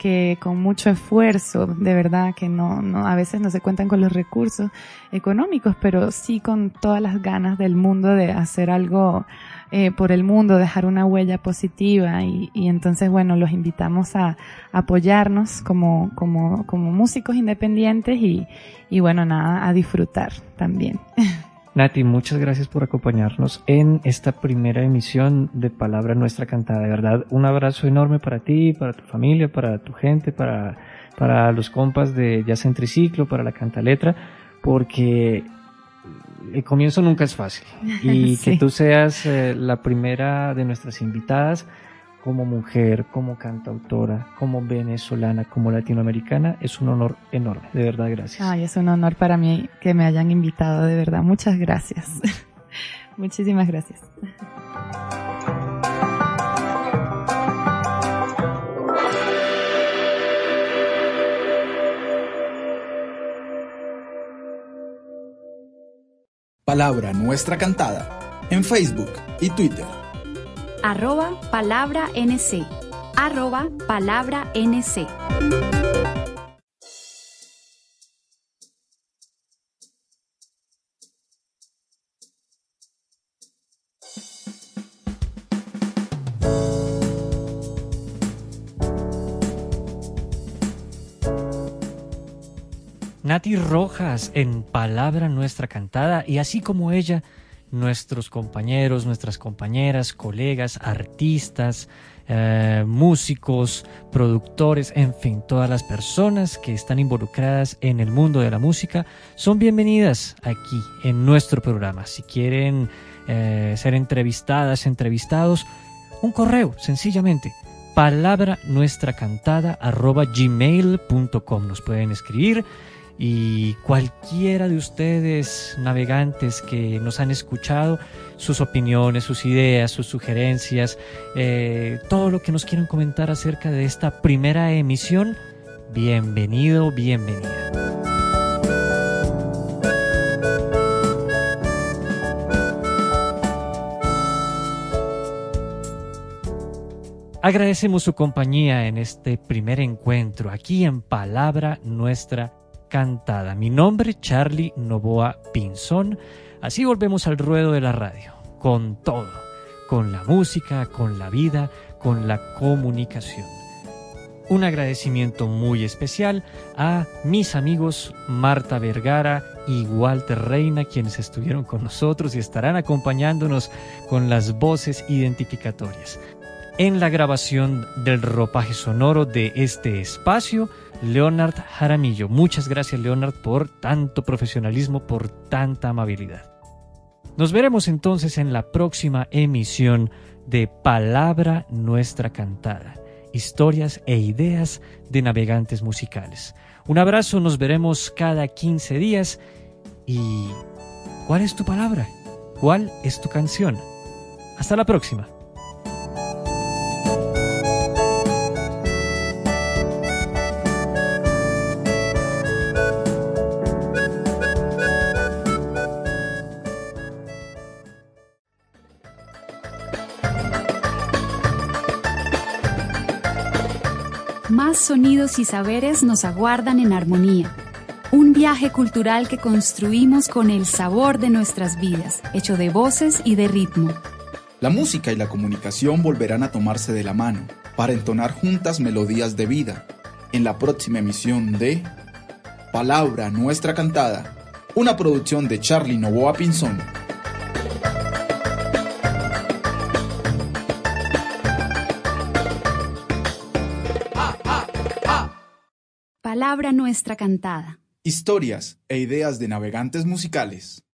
que con mucho esfuerzo, de verdad que no, no, a veces no se cuentan con los recursos económicos, pero sí con todas las ganas del mundo de hacer algo eh, por el mundo, dejar una huella positiva y, y entonces bueno, los invitamos a, a apoyarnos como, como, como músicos independientes y, y bueno, nada, a disfrutar también. Nati, muchas gracias por acompañarnos en esta primera emisión de Palabra Nuestra Cantada. De verdad, un abrazo enorme para ti, para tu familia, para tu gente, para, para los compas de Jazz en Triciclo, para la Cantaletra, porque el comienzo nunca es fácil. Y sí. Que tú seas eh, la primera de nuestras invitadas como mujer, como cantautora, como venezolana, como latinoamericana, es un honor enorme, de verdad, gracias. Ay, es un honor para mí que me hayan invitado, de verdad, muchas gracias. Muchísimas gracias. Palabra Nuestra Cantada en Facebook y Twitter. Arroba palabra nc. Arroba palabra nc. Nati Rojas en Palabra Nuestra Cantada, y así como ella, nuestros compañeros, nuestras compañeras, colegas, artistas, eh, músicos, productores, en fin, todas las personas que están involucradas en el mundo de la música son bienvenidas aquí en nuestro programa. Si quieren eh, ser entrevistadas, entrevistados, un correo, sencillamente, palabra nuestra cantada arroba gmail punto com. Nos pueden escribir. Y cualquiera de ustedes, navegantes que nos han escuchado, sus opiniones, sus ideas, sus sugerencias, eh, todo lo que nos quieran comentar acerca de esta primera emisión, bienvenido, bienvenida. Agradecemos su compañía en este primer encuentro aquí en Palabra Nuestra Cantada. Mi nombre, Charlie Novoa Pinzón. Así volvemos al ruedo de la radio, con todo, con la música, con la vida, con la comunicación. Un agradecimiento muy especial a mis amigos Marta Vergara y Walter Reina, quienes estuvieron con nosotros y estarán acompañándonos con las voces identificatorias. En la grabación del ropaje sonoro de este espacio, Leonard Jaramillo. Muchas gracias, Leonard, por tanto profesionalismo, por tanta amabilidad. Nos veremos entonces en la próxima emisión de Palabra Nuestra Cantada, historias e ideas de navegantes musicales. Un abrazo, nos veremos cada quince días. ¿Y cuál es tu palabra? ¿Cuál es tu canción? Hasta la próxima. Más sonidos y saberes nos aguardan en armonía. Un viaje cultural que construimos con el sabor de nuestras vidas, hecho de voces y de ritmo. La música y la comunicación volverán a tomarse de la mano para entonar juntas melodías de vida en la próxima emisión de Palabra Nuestra Cantada, una producción de Charlie Novoa Pinzón. Palabra Nuestra Cantada. Historias e ideas de navegantes musicales.